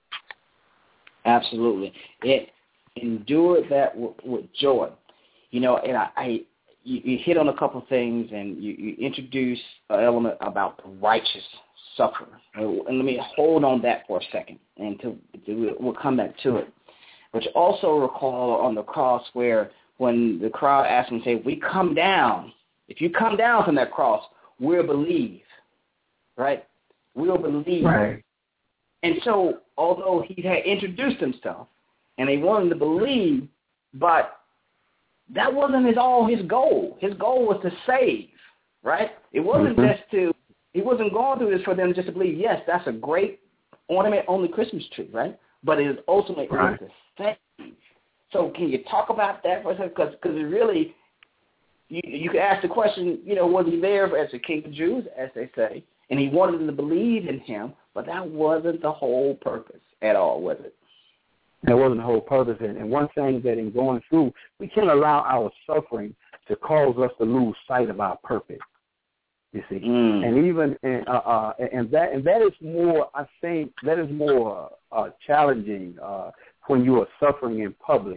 Absolutely. It endured that with, with joy. You know, and I, I you, you hit on a couple of things, and you, you introduce an element about the righteous sufferer. And let me hold on that for a second, and to, to, we'll come back to it. But you also recall on the cross where when the crowd asked him, say, if we come down, if you come down from that cross, we'll believe, right? We'll believe. Right. And so although he had introduced himself, and they wanted to believe, but that wasn't his, all his goal. His goal was to save, right? It wasn't mm-hmm. just to, he wasn't going through this for them just to believe, yes, that's a great ornament on the Christmas tree, right? But it is ultimately right. to save. So can you talk about that for a second? Because it really, you, you could ask the question, you know, was he there as a king of Jews, as they say, and he wanted them to believe in him, but that wasn't the whole purpose at all, was it? That wasn't the whole purpose. And one thing that in going through, we can't allow our suffering to cause us to lose sight of our purpose. You see, mm. and even and, uh, uh, and that and that is more. I think that is more uh, challenging uh, when you are suffering in public.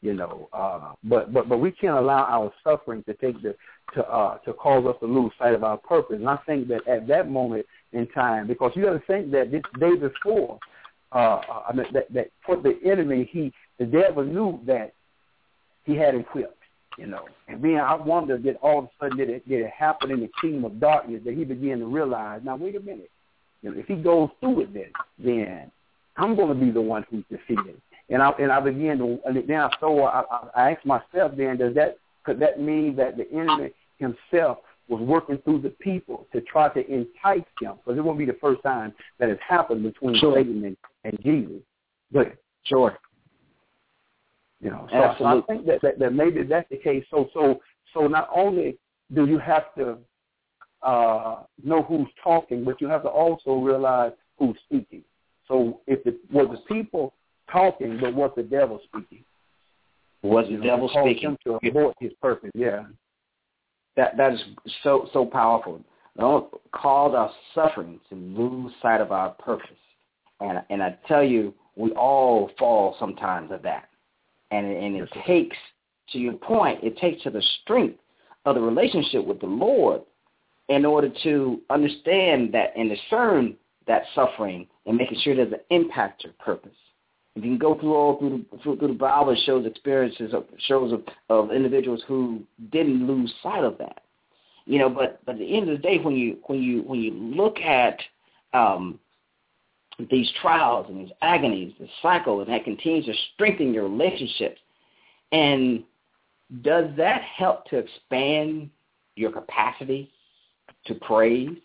you know. Uh, but but but we can't allow our suffering to take the to uh, to cause us to lose sight of our purpose. And I think that at that moment in time, because you got to think that this day before, uh, I mean, that that for the enemy, he the devil knew that he had equipped, you know. And then I wonder that all of a sudden did it, did it happen in the kingdom of darkness that he began to realize, now wait a minute, you know, if he goes through with this, then I'm going to be the one who's defeated. And I and I began to, and then I so I, I asked myself, then does that could that mean that the enemy himself was working through the people to try to entice him? Because it won't be the first time that it's happened between sure. Satan and, and Jesus. But sure, you know, so, so I think that, that that maybe that's the case. So so so not only do you have to uh, know who's talking, but you have to also realize who's speaking. So if it was the people talking, but was the devil speaking? Was the you know, devil speaking him to abort his purpose? Yeah, that that is so so powerful. Don't cause our suffering to lose sight of our purpose, and and I tell you, we all fall sometimes of that, and and it yes, takes, to your point, it takes to the strength of the relationship with the Lord in order to understand that and discern that suffering and making sure it doesn't impact your purpose. If you can go through all through the, through, through the Bible, it shows experiences, of, shows of, of individuals who didn't lose sight of that. You know, but, but at the end of the day, when you when you when you look at um, these trials and these agonies, the cycle, and that continues to strengthen your relationships, and does that help to expand your capacity to praise?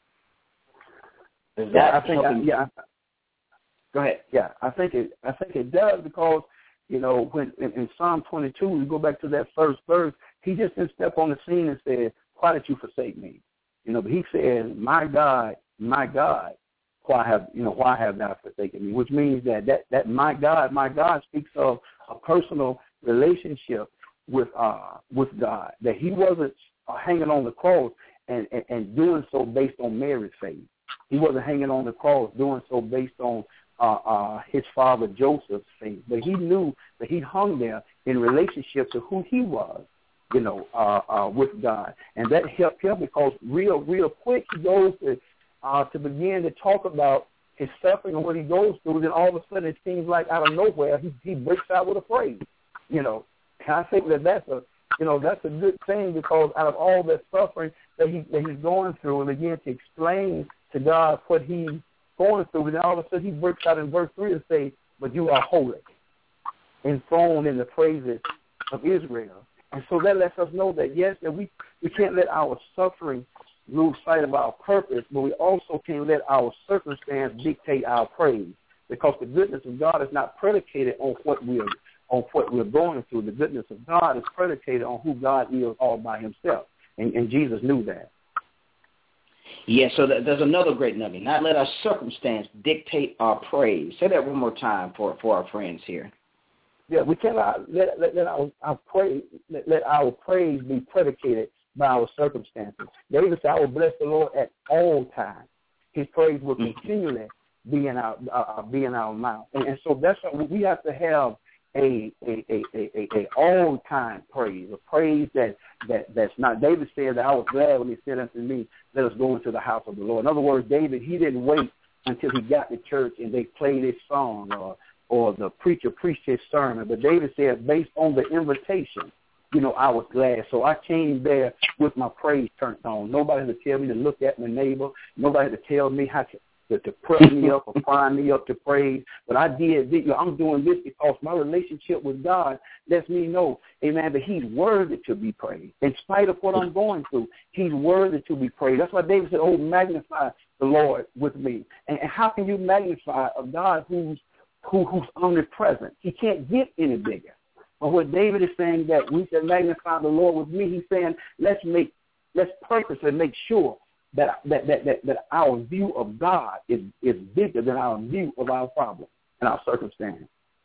Does yeah, that I think help I, yeah. Go ahead. Yeah, I think it. I think it does because you know when in, in Psalm twenty-two, we go back to that first verse. He just didn't step on the scene and said, "Why did you forsake me?" You know, but he said, "My God, my God, why have you know why have thou forsaken me?" Which means that that that my God, my God speaks of a personal relationship with uh with God. That he wasn't uh, hanging on the cross and, and and doing so based on Mary's faith. He wasn't hanging on the cross doing so based on Uh, uh, his father Joseph's faith, but he knew that he hung there in relationship to who he was, you know, uh, uh, with God, and that helped him because real, real quick he goes to uh, to begin to talk about his suffering and what he goes through. Then all of a sudden it seems like out of nowhere he he breaks out with a praise, you know. And I think that that's a you know that's a good thing because out of all that suffering that he that he's going through, and begin to explain to God what he going through, and all of a sudden he breaks out in verse three and say, "But you are holy, enthroned in the praises of Israel." And so that lets us know that yes, that we, we can't let our suffering lose sight of our purpose, but we also can't let our circumstance dictate our praise, because the goodness of God is not predicated on what we're on what we're going through. The goodness of God is predicated on who God is all by himself, and, and Jesus knew that. Yes, yeah, so that, there's another great nugget. Not let our circumstance dictate our praise. Say that one more time for, for our friends here. Yeah, we cannot let, let, let our, our praise let, let our praise be predicated by our circumstances. David said, "I will bless the Lord at all times. His praise will continually be in our uh, be in our mouth." And, and so that's what we have to have. A a, a, a, a all time praise, a praise that, that that's not. David said that I was glad when he said unto me, "Let us go into the house of the Lord." In other words, David, he didn't wait until he got to church and they played his song or or the preacher preached his sermon. But David said, based on the invitation, you know, I was glad. So I came there with my praise turned on. Nobody had to tell me to look at my neighbor. Nobody had to tell me how to. To, to prep me up or prime me up to praise. But I did, you know, I'm doing this because my relationship with God lets me know, amen, that he's worthy to be praised. In spite of what I'm going through, he's worthy to be praised. That's why David said, "Oh, magnify the Lord with me." And, and how can you magnify a God who's who, who's omnipresent? He can't get any bigger. But what David is saying that we should magnify the Lord with me, he's saying, let's make, let's purposely make sure That, that that that that our view of God is, is bigger than our view of our problem and our circumstance.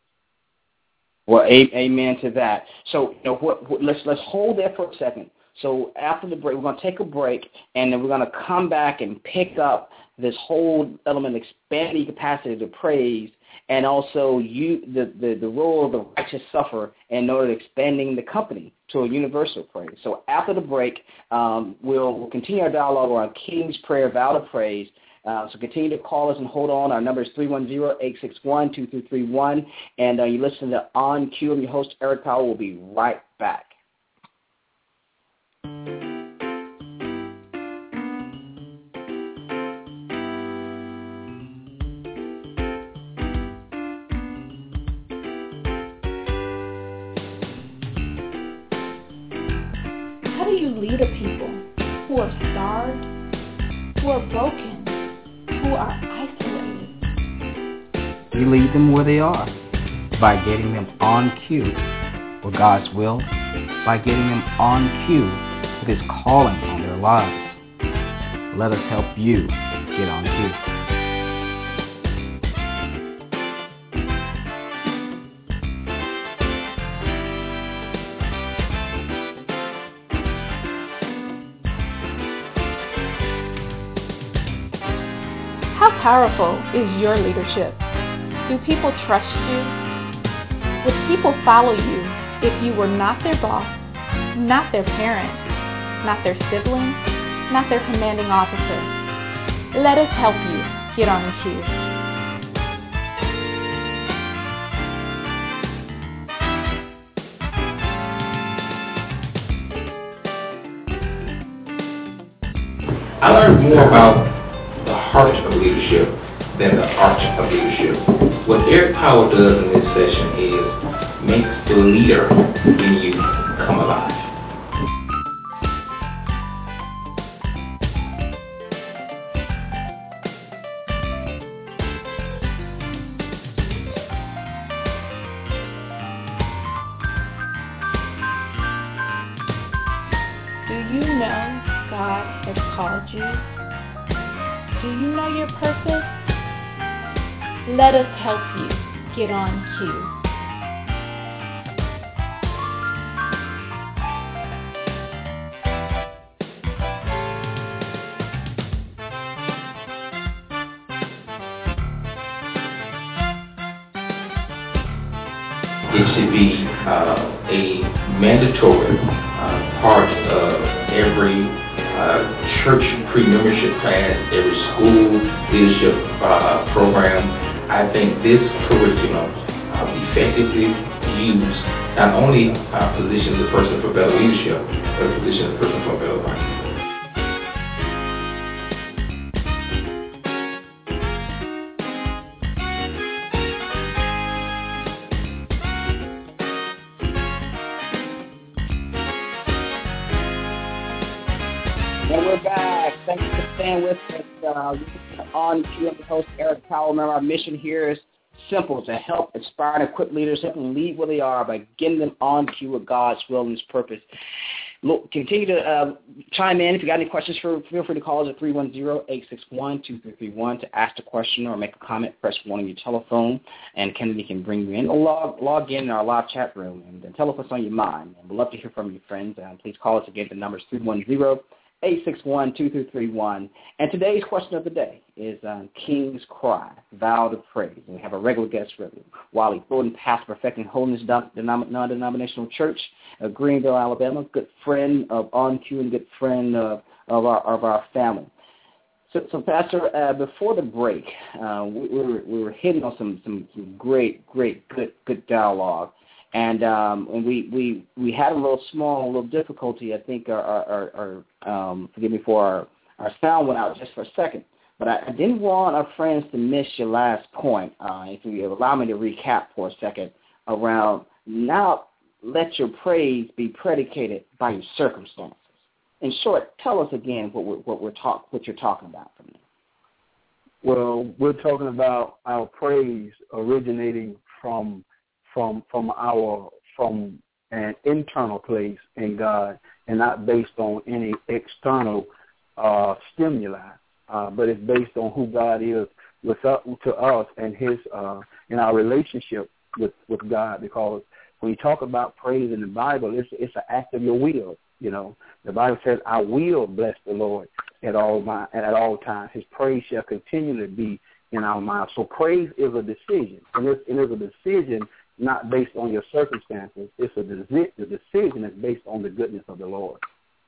Well, a, amen to that. So, you know, what, what, let's let's hold there for a second. So after the break, we're going to take a break, and then we're going to come back and pick up this whole element, expanding capacity to praise, and also you the, the, the role of the righteous sufferer in order to expanding the company to a universal praise. So after the break, um, we'll, we'll continue our dialogue on King's Prayer, Vow to Praise. Uh, so continue to call us and hold on. Our number is three one zero, eight six one, two three three one. And uh, you listen to On Cue. I'm your host, Eric Powell. We'll be right back. How do you lead a people who are starved, who are broken, who are isolated? You lead them where they are by getting them on cue with God's will, by getting them on cue with His calling on their lives. Let us help you get on cue. How powerful is your leadership? Do people trust you? Would people follow you if you were not their boss, not their parent, not their sibling, not their commanding officer? Let us help you get on cue. I learned more about the heart of leadership than the art of leadership. What Eric Powell does in this session is makes the leader in you come alive. Do you know God has called you? Do you know your purpose? Let us help you get on cue. It should be uh, a mandatory uh, part of every uh, church pre-membership class, every school leadership uh, program. I think this curriculum uh, effectively used not only uh, positions a person for better leadership, but positions a person for a better life. And we're back. Thanks for staying with us. Uh, on Cue, I'm the host, Eric Powell. Remember, our mission here is simple, to help inspire and equip leaders, help them lead where they are by getting them on cue with God's will and His purpose. Look, continue to uh, chime in. If you got any questions, for, feel free to call us at three one zero, eight six one, two three three one to ask a question or make a comment. Press one on your telephone, and Kennedy can bring you in. Or log, log in in our live chat room and then tell us what's on your mind. And we'd love to hear from you, friends. Uh, please call us again. The number is three one zero, eight six one, two three three one. And today's question of the day is um, King's Cry, Vow to Praise. And we have a regular guest, Reverend Wally Thornton, pastor of Perfecting Holiness Non-Denominational Church of Greenville, Alabama, good friend of On Cue and good friend of, of, our, of our family. So, so Pastor, uh, before the break, uh, we, we, were, we were hitting on some, some, some great, great, good, good dialogue. And um, and we, we, we had a little small, a little difficulty. I think our, our, our um, forgive me for our, our sound went out just for a second. But I, I didn't want our friends to miss your last point. Uh, if you allow me to recap for a second around now, let your praise be predicated by your circumstances. In short, tell us again what we're, what we're talk what you're talking about from there. Well, we're talking about our praise originating from from from our from an internal place in God, and not based on any external uh, stimuli, uh, but it's based on who God is with us, to us and His uh, in our relationship with, with God. Because when you talk about praise in the Bible, it's it's an act of your will. You know, the Bible says, "I will bless the Lord at all my and at all times. His praise shall continually be in our minds. So praise is a decision, and it's, and it's a decision not based on your circumstances. It's a desi- the decision is based on the goodness of the Lord.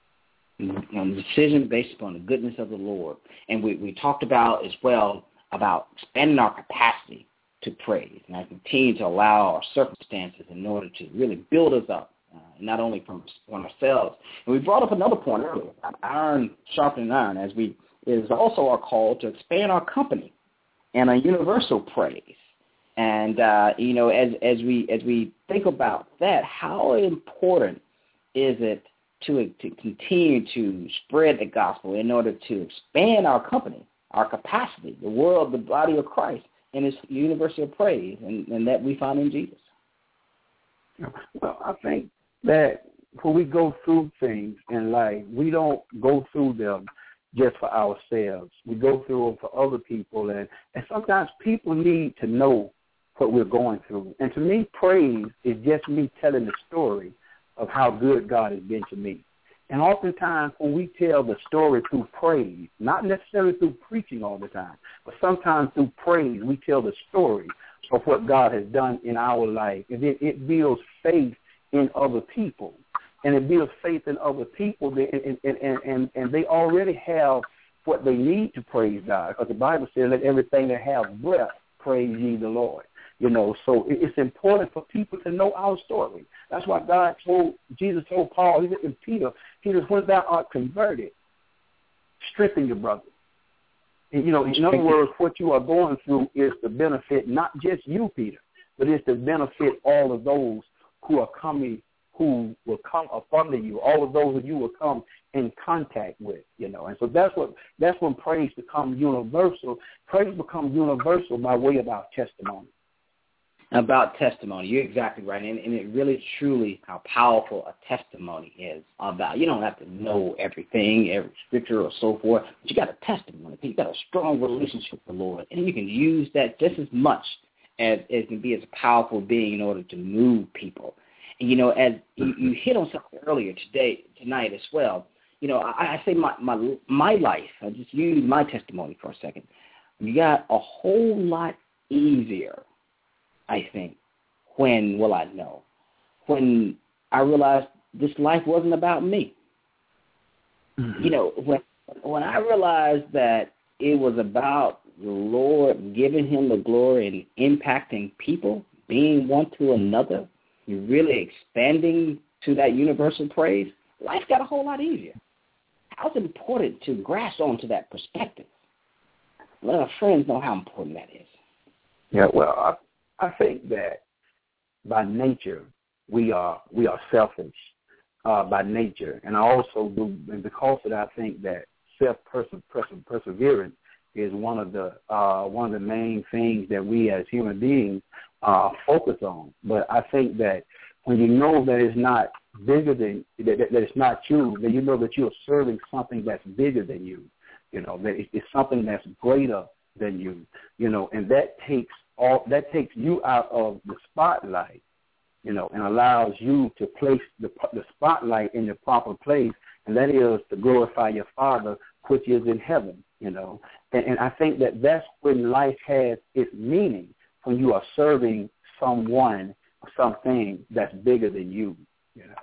On the decision based upon the goodness of the Lord. And we, we talked about as well about expanding our capacity to praise. And I continue to allow our circumstances in order to really build us up, uh, not only from, from ourselves. And we brought up another point earlier, iron sharpening iron, as we is also our call to expand our company and a universal praise. And, uh, you know, as, as we as we think about that, how important is it to, to continue to spread the gospel in order to expand our company, our capacity, the world, the body of Christ, in this universal praise, and, and that we find in Jesus? Well, I think that when we go through things in life, we don't go through them just for ourselves. We go through them for other people, and, and sometimes people need to know what we're going through. And to me, praise is just me telling the story of how good God has been to me. And oftentimes when we tell the story through praise, not necessarily through preaching all the time, but sometimes through praise, we tell the story of what God has done in our life. And it, it builds faith in other people. And it builds faith in other people, and, and, and, and, and they already have what they need to praise God. Because the Bible says, let everything that have breath praise ye the Lord. You know, so it's important for people to know our story. That's why God told, Jesus told Paul, he said, Peter, he says, when thou art converted, strengthen your brother. And, you know, in other words, what you are going through is to benefit not just you, Peter, but it's to benefit all of those who are coming, who will come up under you, all of those that you will come in contact with, you know. And so that's what that's when praise becomes universal. Praise becomes universal by way of our testimony. About testimony, you're exactly right, and, and it really, truly, how powerful a testimony is about. You don't have to know everything, every scripture or so forth, but you got a testimony. You got a strong relationship with the Lord, and you can use that just as much as it can be as a powerful being in order to move people. And you know, as you, you hit on something earlier today, tonight as well. You know, I, I say my my my life. I just use my testimony for a second. You got a whole lot easier, I think, when, well, I know, when I realized this life wasn't about me. Mm-hmm. You know, when when I realized that it was about the Lord giving him the glory and impacting people, being one to another, you're really expanding to that universal praise, life got a whole lot easier. How important to grasp onto that perspective. Let our friends know how important that is. Yeah, well, I, I think that by nature we are we are selfish uh, by nature, and I also do, and because of that, I think that self perseverance is one of the uh, one of the main things that we as human beings uh, focus on. But I think that when you know that it's not bigger than that, that it's not you, then you know that you're serving something that's bigger than you. You know, that it's something that's greater than you. You know, and that takes all that takes you out of the spotlight. You know, and allows you to place the the spotlight in the proper place, and that is to glorify your Father which is in heaven. You know, and, and I think that that's when life has its meaning, when you are serving someone or something that's bigger than you. You know.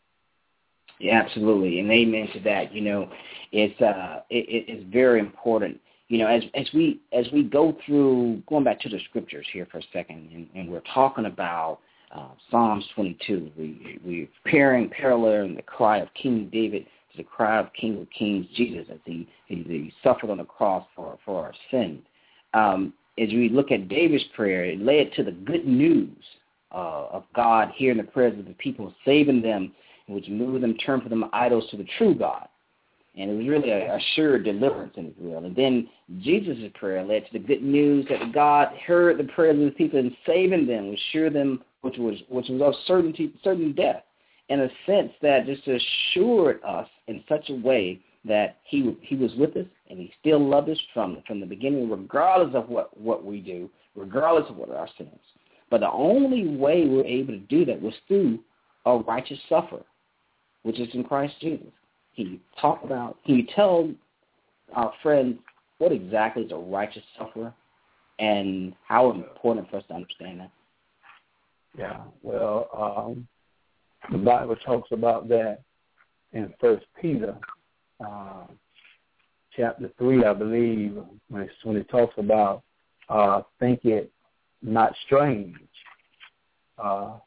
Yeah, absolutely, and amen to that. You know, it's uh, it, it's very important. You know, as as we as we go through, going back to the scriptures here for a second, and, and we're talking about uh, Psalms twenty-two. We we're pairing paralleling the cry of King David to the cry of King of Kings, Jesus, as he he, he suffered on the cross for for our sin. Um, as we look at David's prayer, it led to the good news uh, of God hearing the prayers of the people, saving them, which moved them, turned from them idols to the true God. And it was really a, a sure deliverance in Israel. And then Jesus' prayer led to the good news that God heard the prayers of the people and saving them, assured them, which was which was of certainty, certain death, in a sense that just assured us in such a way that he he was with us and he still loved us from, from the beginning, regardless of what, what we do, regardless of what our sins. But the only way we're able to do that was through a righteous sufferer, which is in Christ Jesus. He talked about, can you tell our friends what exactly is a righteous sufferer? and how important for us to understand that? Yeah, well, um, the Bible talks about that in First Peter uh, chapter three, I believe, when, it's, when it talks about uh, think it not strange. Uh,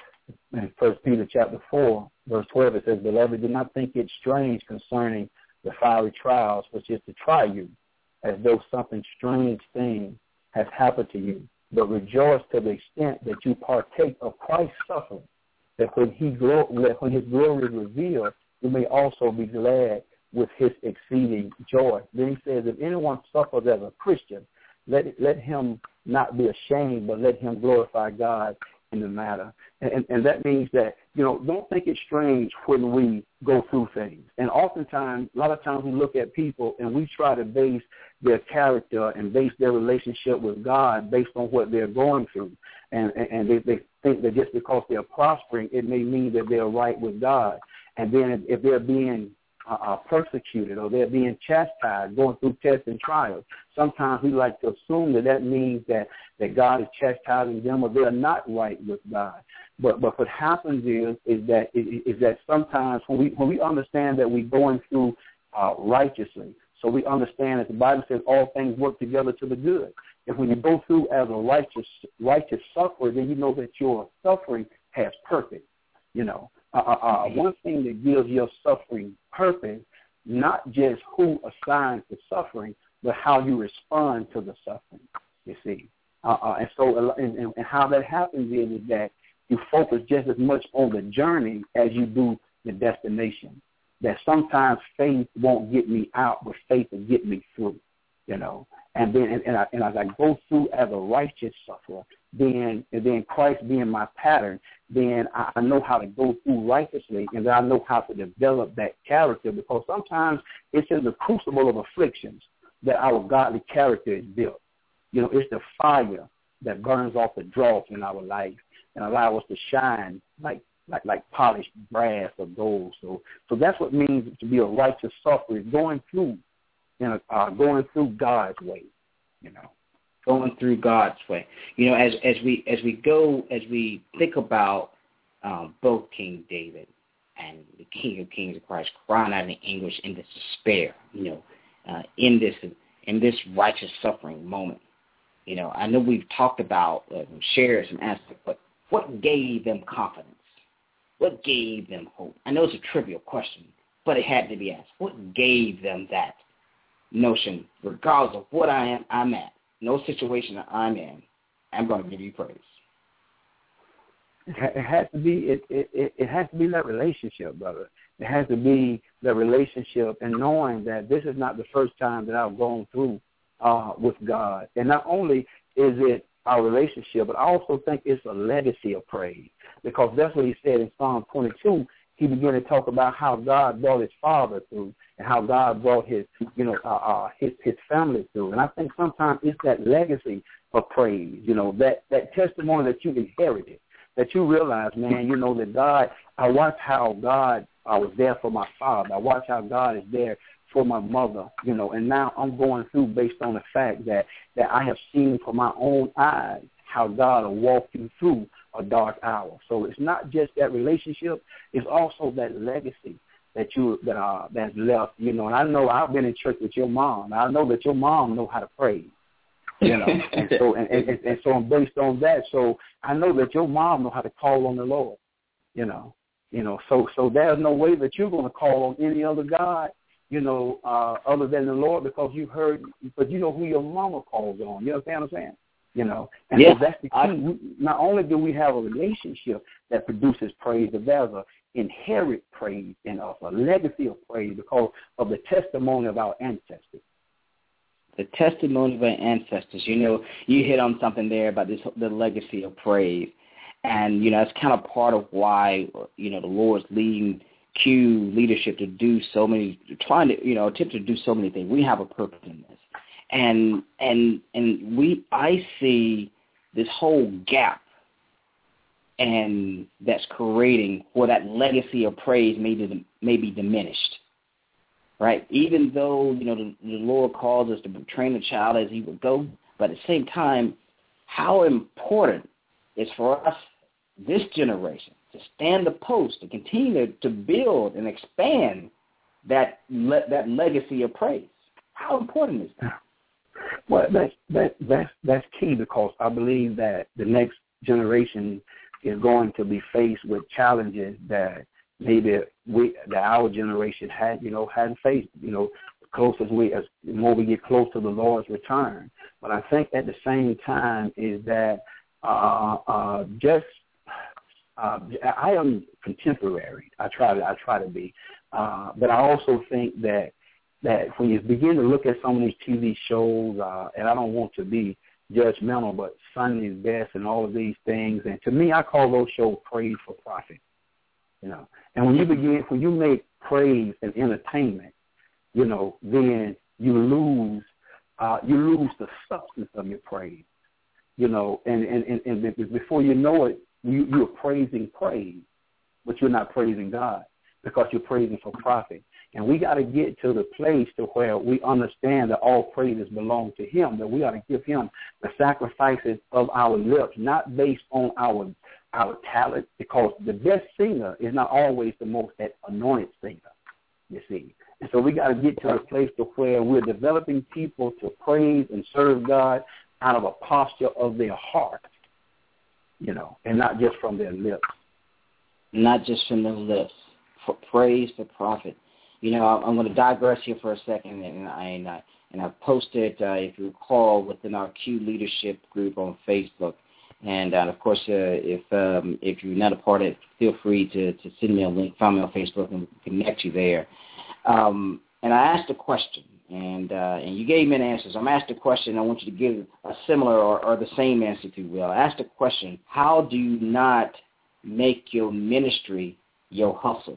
in First Peter chapter four, verse twelve, it says, "Beloved, do not think it strange concerning the fiery trials which is to try you, as though something strange thing has happened to you. But rejoice to the extent that you partake of Christ's suffering, that when he glo- that when his glory is revealed, you may also be glad with his exceeding joy." Then he says, "If anyone suffers as a Christian, let it, let him not be ashamed, but let him glorify God in the matter." And, and, and that means that, you know, don't think it's strange when we go through things. And oftentimes, a lot of times we look at people and we try to base their character and base their relationship with God based on what they're going through. And, and, and they, they think that just because they're prospering, it may mean that they're right with God. And then if they're being uh, uh, persecuted or they're being chastised, going through tests and trials, sometimes we like to assume that that means that, that God is chastising them or they're not right with God. But but what happens is is that is that sometimes when we when we understand that we're going through uh, righteously, so we understand that the Bible says all things work together to the good. If when you go through as a righteous righteous sufferer, then you know that your suffering has purpose. You know, uh, uh, one thing that gives your suffering purpose, not just who assigns the suffering, but how you respond to the suffering. You see, uh, uh, and so and, and how that happens is, is that you focus just as much on the journey as you do the destination. That sometimes faith won't get me out, but faith will get me through, you know. And then, and, and, I, and as I go through as a righteous sufferer, then, and then Christ being my pattern, then I, I know how to go through righteously, and then I know how to develop that character, because sometimes it's in the crucible of afflictions that our godly character is built. You know, it's the fire that burns off the dross in our life and allow us to shine like like like polished brass or gold. So so that's what it means to be a righteous sufferer, going through, you know, uh, going through God's way, you know. Going through God's way. You know, as as we as we go, as we think about um, both King David and the King of Kings of Christ crying out in anguish in this despair, you know, uh, in this in this righteous suffering moment. You know, I know we've talked about, uh, shared some aspects, but what gave them confidence? What gave them hope? I know it's a trivial question, but it had to be asked. What gave them that notion, regardless of what I am, I'm at, no situation that I'm in, I'm going to give you praise? It has to be. It, it it has to be that relationship, brother. It has to be the relationship and knowing that this is not the first time that I've gone through uh, with God. And not only is it our relationship, but I also think it's a legacy of praise, because that's what he said in Psalm twenty-two. He began to talk about how God brought his father through and how God brought his, you know, uh, uh, his his family through. And I think sometimes it's that legacy of praise, you know, that, that testimony that you inherited, that you realize, man, you know, that God, I watched how God uh, was there for my father. I watched how God is there for my mother, you know, and now I'm going through based on the fact that, that I have seen from my own eyes how God will walk you through a dark hour. So it's not just that relationship, it's also that legacy that you that uh that's left, you know. And I know I've been in church with your mom. I know that your mom know how to pray, you know. and so and, and, and so I'm based on that. So I know that your mom know how to call on the Lord, you know. You know, so so there's no way that you're going to call on any other God, you know, uh, other than the Lord, because you heard, but you know who your mama calls on. You understand what I'm saying? You know, and yeah, so that's the key. I, Not only do we have a relationship that produces praise, but there's an inherent praise in us, a legacy of praise because of the testimony of our ancestors. The testimony of our ancestors. You know, you hit on something there about this, the legacy of praise. And, you know, that's kind of part of why, you know, the Lord's leading Q leadership to do so many, trying to, you know, attempt to do so many things. We have a purpose in this. And and and we, I see this whole gap, and that's creating where that legacy of praise may be, may be diminished, right? Even though, you know, the, the Lord calls us to train a child as he would go, But at the same time, how important is for us, this generation, to stand the post, to continue to, to build and expand that le- that legacy of praise? How important is that? Well, that's that that's that's key, because I believe that the next generation is going to be faced with challenges that maybe we that our generation had, you know, hadn't faced, you know, close as we as the more we get close to the Lord's return. But I think at the same time is that uh, uh, just uh, I am contemporary. I try to I try to be, uh, but I also think that that when you begin to look at some of these T V shows, uh, and I don't want to be judgmental, but Sunday's Best and all of these things, and to me, I call those shows praise for profit. You know, and when you begin, when you make praise and entertainment, you know, then you lose, uh, you lose the substance of your praise. You know, and and, and, and before you know it, you, you're praising praise, but you're not praising God, because you're praising for profit. And we got to get to the place to where we understand that all praises belong to Him, that we ought to give Him the sacrifices of our lips, not based on our our talent, because the best singer is not always the most anointed singer, you see. And so we got to get to a place to where we're developing people to praise and serve God out of a posture of their heart, you know, and not just from their lips. Not just from their lips. For praise for profit. You know, I'm going to digress here for a second, and I and I, and I posted, uh, if you recall, within our Q Leadership group on Facebook. And uh, of course, uh, if um, if you're not a part of it, feel free to, to send me a link, find me on Facebook, and connect you there. Um, and I asked a question, and uh, and you gave me an answer. So I'm asked a question. I want you to give a similar or, or the same answer, if you will. I asked a question: how do you not make your ministry your hustle?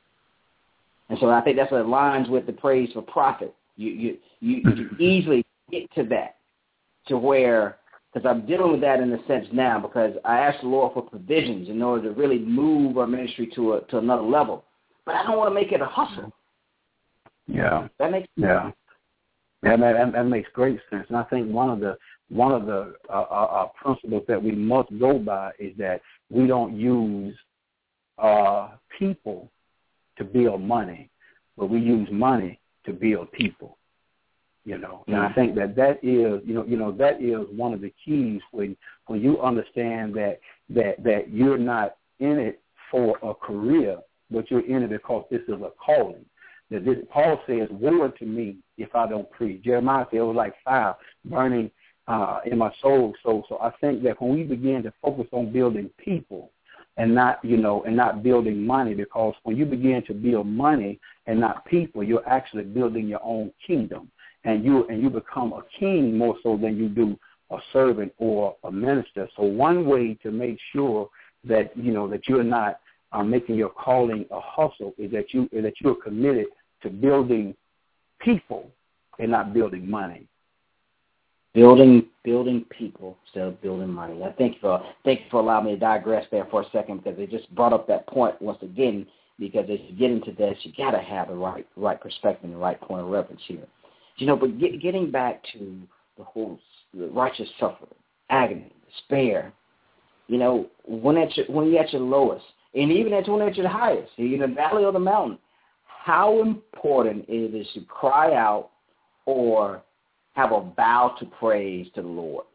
And so I think that's what aligns with the praise for profit. You you you, you easily get to that, to where, because I'm dealing with that in a sense now, because I asked the Lord for provisions in order to really move our ministry to a, to another level. But I don't want to make it a hustle. Yeah. That makes sense. Yeah. Yeah, that, that makes great sense. And I think one of the one of the uh, uh, principles that we must go by is that we don't use uh, people to build money, but we use money to build people. You know, and I think that that is, you know, you know, that is one of the keys when when you understand that that that you're not in it for a career, but you're in it because this is a calling. That this, Paul says, "Woe unto me if I don't preach." Jeremiah said it was like fire burning uh, in my soul. So, so I think that when we begin to focus on building people, and not, you know, and not building money, because when you begin to build money and not people, you're actually building your own kingdom, and you and you become a king more so than you do a servant or a minister. So one way to make sure that, you know, that you're not uh, making your calling a hustle is that you is that you're committed to building people and not building money. Building building people instead of building money. I thank you for thank you for allowing me to digress there for a second, because it just brought up that point once again. Because as you get into this, you got to have the right right perspective and the right point of reference here. You know, but get, getting back to the whole the righteous suffering, agony, despair. You know, when at your, when you're at your lowest, and even at when at your highest, you're in the valley or the mountain, how important it is to cry out or have a vow to praise to the Lord.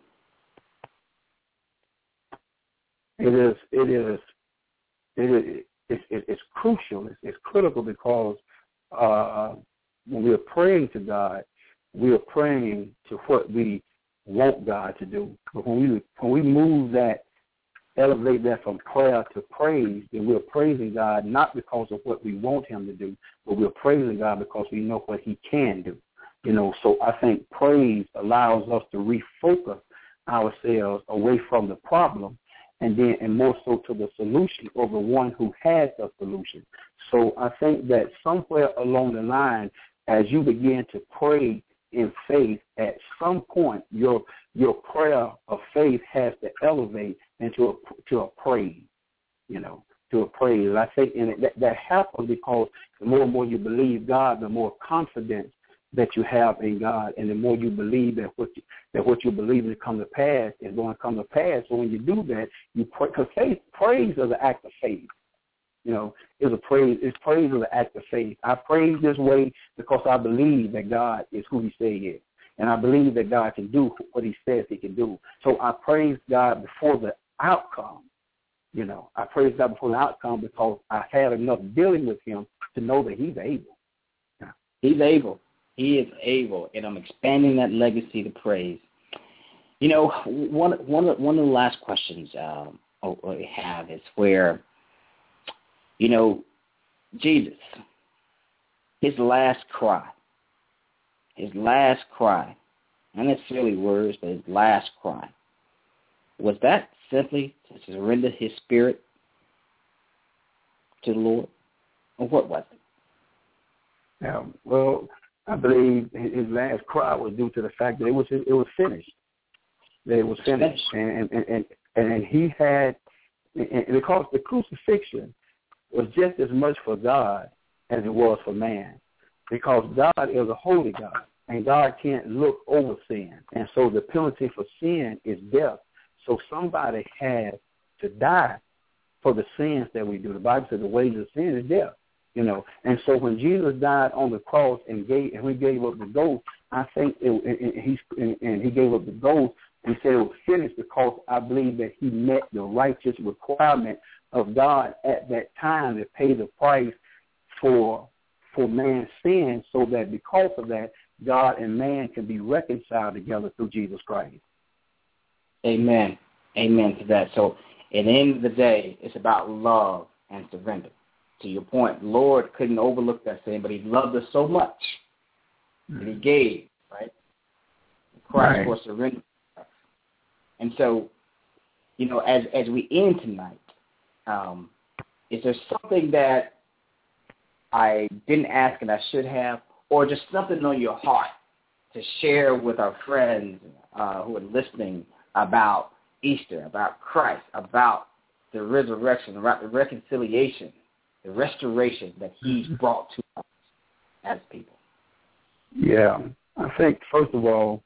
It is, it is, it is, it's, it's crucial. It's, it's critical, because uh, when we are praying to God, we are praying to what we want God to do. But when we when we move that, elevate that from prayer to praise, then we're praising God not because of what we want Him to do, but we're praising God because we know what He can do. You know, so I think praise allows us to refocus ourselves away from the problem, and then and more so to the solution, or the one who has the solution. So I think that somewhere along the line, as you begin to pray in faith, at some point your your prayer of faith has to elevate into a to a praise, you know, to a praise. And I think and that, that happens because the more and more you believe God, the more confidence that you have in God, and the more you believe that what you, that what you believe is come to pass is going to come to pass. So when you do that, you pray, because faith, praise is an act of faith. You know, it's a praise. It's praise is an act of faith. I praise this way because I believe that God is who He says He is, and I believe that God can do what He says He can do. So I praise God before the outcome. You know, I praise God before the outcome because I had enough dealing with Him to know that He's able. Yeah. He's able. He is able, and I'm expanding that legacy to praise. You know, one one one of the last questions um, we have is where, you know, Jesus, his last cry, his last cry, not necessarily words, but his last cry, was that simply to surrender his spirit to the Lord, or what was it? Yeah, well, I believe his last cry was due to the fact that it was it was finished. That it was finished, and and and, and he had, and because the crucifixion was just as much for God as it was for man, because God is a holy God, and God can't look over sin, and so the penalty for sin is death. So somebody had to die for the sins that we do. The Bible says the wages of sin is death. You know, and so when Jesus died on the cross and gave, and we gave up the ghost, I think it, it, he and, and he gave up the ghost and said it was finished because I believe that he met the righteous requirement of God at that time to pay the price for for man's sin, so that because of that, God and man can be reconciled together through Jesus Christ. Amen. Amen to that. So at the end of the day, it's about love and surrender. To your point, Lord couldn't overlook that sin, but he loved us so much that he gave, right? Christ right. for surrender. And so, you know, as as we end tonight, um, is there something that I didn't ask and I should have, or just something on your heart to share with our friends uh, who are listening about Easter, about Christ, about the resurrection, about the reconciliation, the restoration that he's brought to us as people? Yeah, I think, first of all,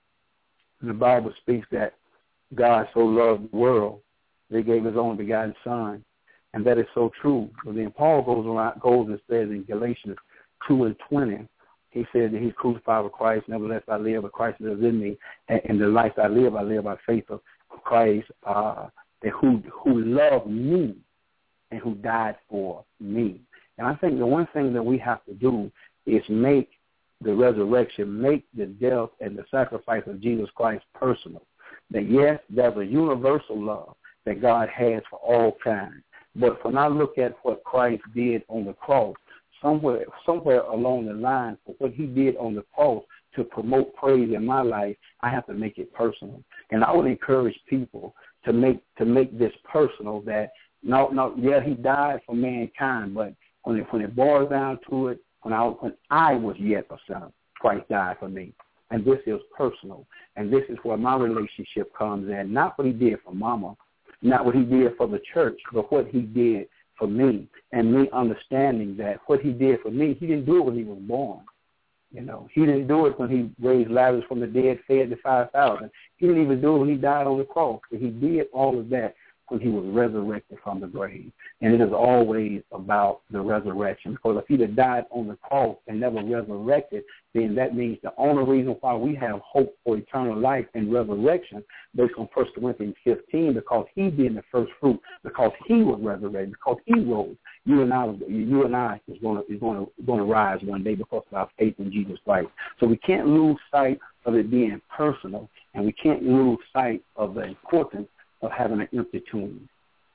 the Bible speaks that God so loved the world that he gave his only begotten Son, and that is so true. But then Paul goes around, goes and says in Galatians two and twenty, he said that he's crucified with Christ, nevertheless I live, but Christ lives in me, and, and the life I live, I live by faith of Christ, uh, that who who loved me and who died for me. And I think the one thing that we have to do is make the resurrection, make the death and the sacrifice of Jesus Christ personal. That yes, there's a universal love that God has for all kinds. But when I look at what Christ did on the cross, somewhere somewhere along the line, for what he did on the cross to promote praise in my life, I have to make it personal. And I would encourage people to make to make this personal, that no, no, yeah, he died for mankind, but when it, when it boils down to it, when I, when I was yet a sinner, Christ died for me. And this is personal. And this is where my relationship comes in, not what he did for mama, not what he did for the church, but what he did for me, and me understanding that what he did for me, he didn't do it when he was born. You know, he didn't do it when he raised Lazarus from the dead, fed the five thousand. He didn't even do it when he died on the cross. But he did all of that when he was resurrected from the grave. And it is always about the resurrection. Because if he'd have died on the cross and never resurrected, then that means the only reason why we have hope for eternal life and resurrection, based on First Corinthians fifteen, because he did the first fruit, because he was resurrected, because he rose. You and I, you and I is going to is going to going to rise one day because of our faith in Jesus Christ. So we can't lose sight of it being personal, and we can't lose sight of the importance of having an empty tomb.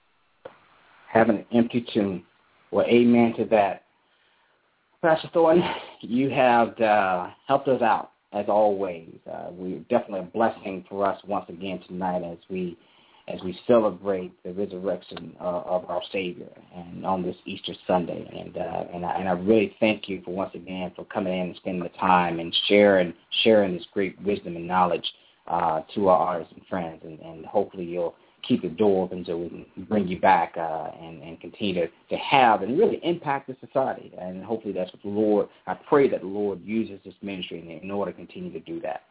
Having an empty tomb. Well, amen to that. Pastor Thornton, you have uh, helped us out, as always. Uh, we're definitely a blessing for us once again tonight as we as we celebrate the resurrection uh, of our Savior and on this Easter Sunday. And uh, and, I, and I really thank you for once again for coming in and spending the time and sharing sharing this great wisdom and knowledge uh, to our artists and friends. And, and hopefully you'll keep the door open so we can bring you back uh, and, and continue to, to have and really impact the society. And hopefully that's what the Lord, I pray that the Lord uses this ministry in, in order to continue to do that.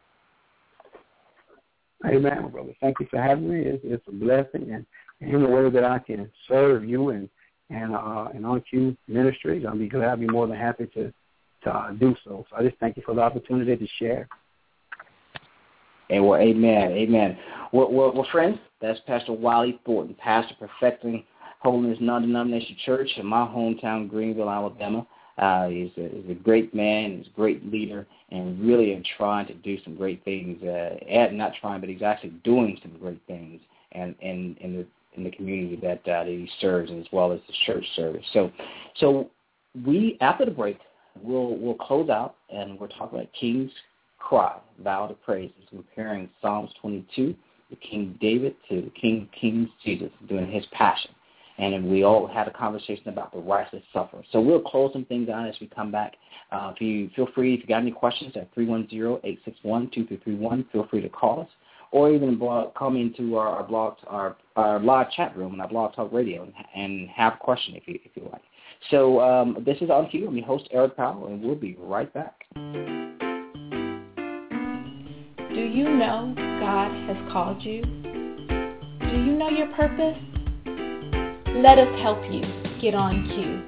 Amen, brother. Thank you for having me. It's, it's a blessing. And in the way that I can serve you and, and, uh, and On Cue Ministries, I'll be glad, I'll be more than happy to, to uh, do so. So I just thank you for the opportunity to share. And well, amen, amen. Well, well, well, friends, that's Pastor Wiley Thornton, pastor Perfecting Holiness Non-Denominational Church in my hometown, Greenville, Alabama. Uh, he's, a, he's a great man, he's a great leader, and really is trying to do some great things. Uh, and not trying, but he's actually doing some great things, and in in the in the community that, uh, that he serves, as well as the church service. So, so we after the break, we'll we'll close out, and we'll talk about King's Cry, Vow to Praise, comparing Psalms twenty-two, the King David, to the King King Jesus doing his passion. And then we all had a conversation about the righteous sufferer. So we'll close some things out as we come back. Uh, if you feel free, if you got any questions at three one zero, eight six one, two three three one, feel free to call us, or even blog, come into our, our blog, our, our live chat room on our Blog Talk Radio and, and have a question if you if you like. So um, this is On Cue. I'm your host, Eric Powell, and we'll be right back. Do you know God has called you? Do you know your purpose? Let us help you get on cue.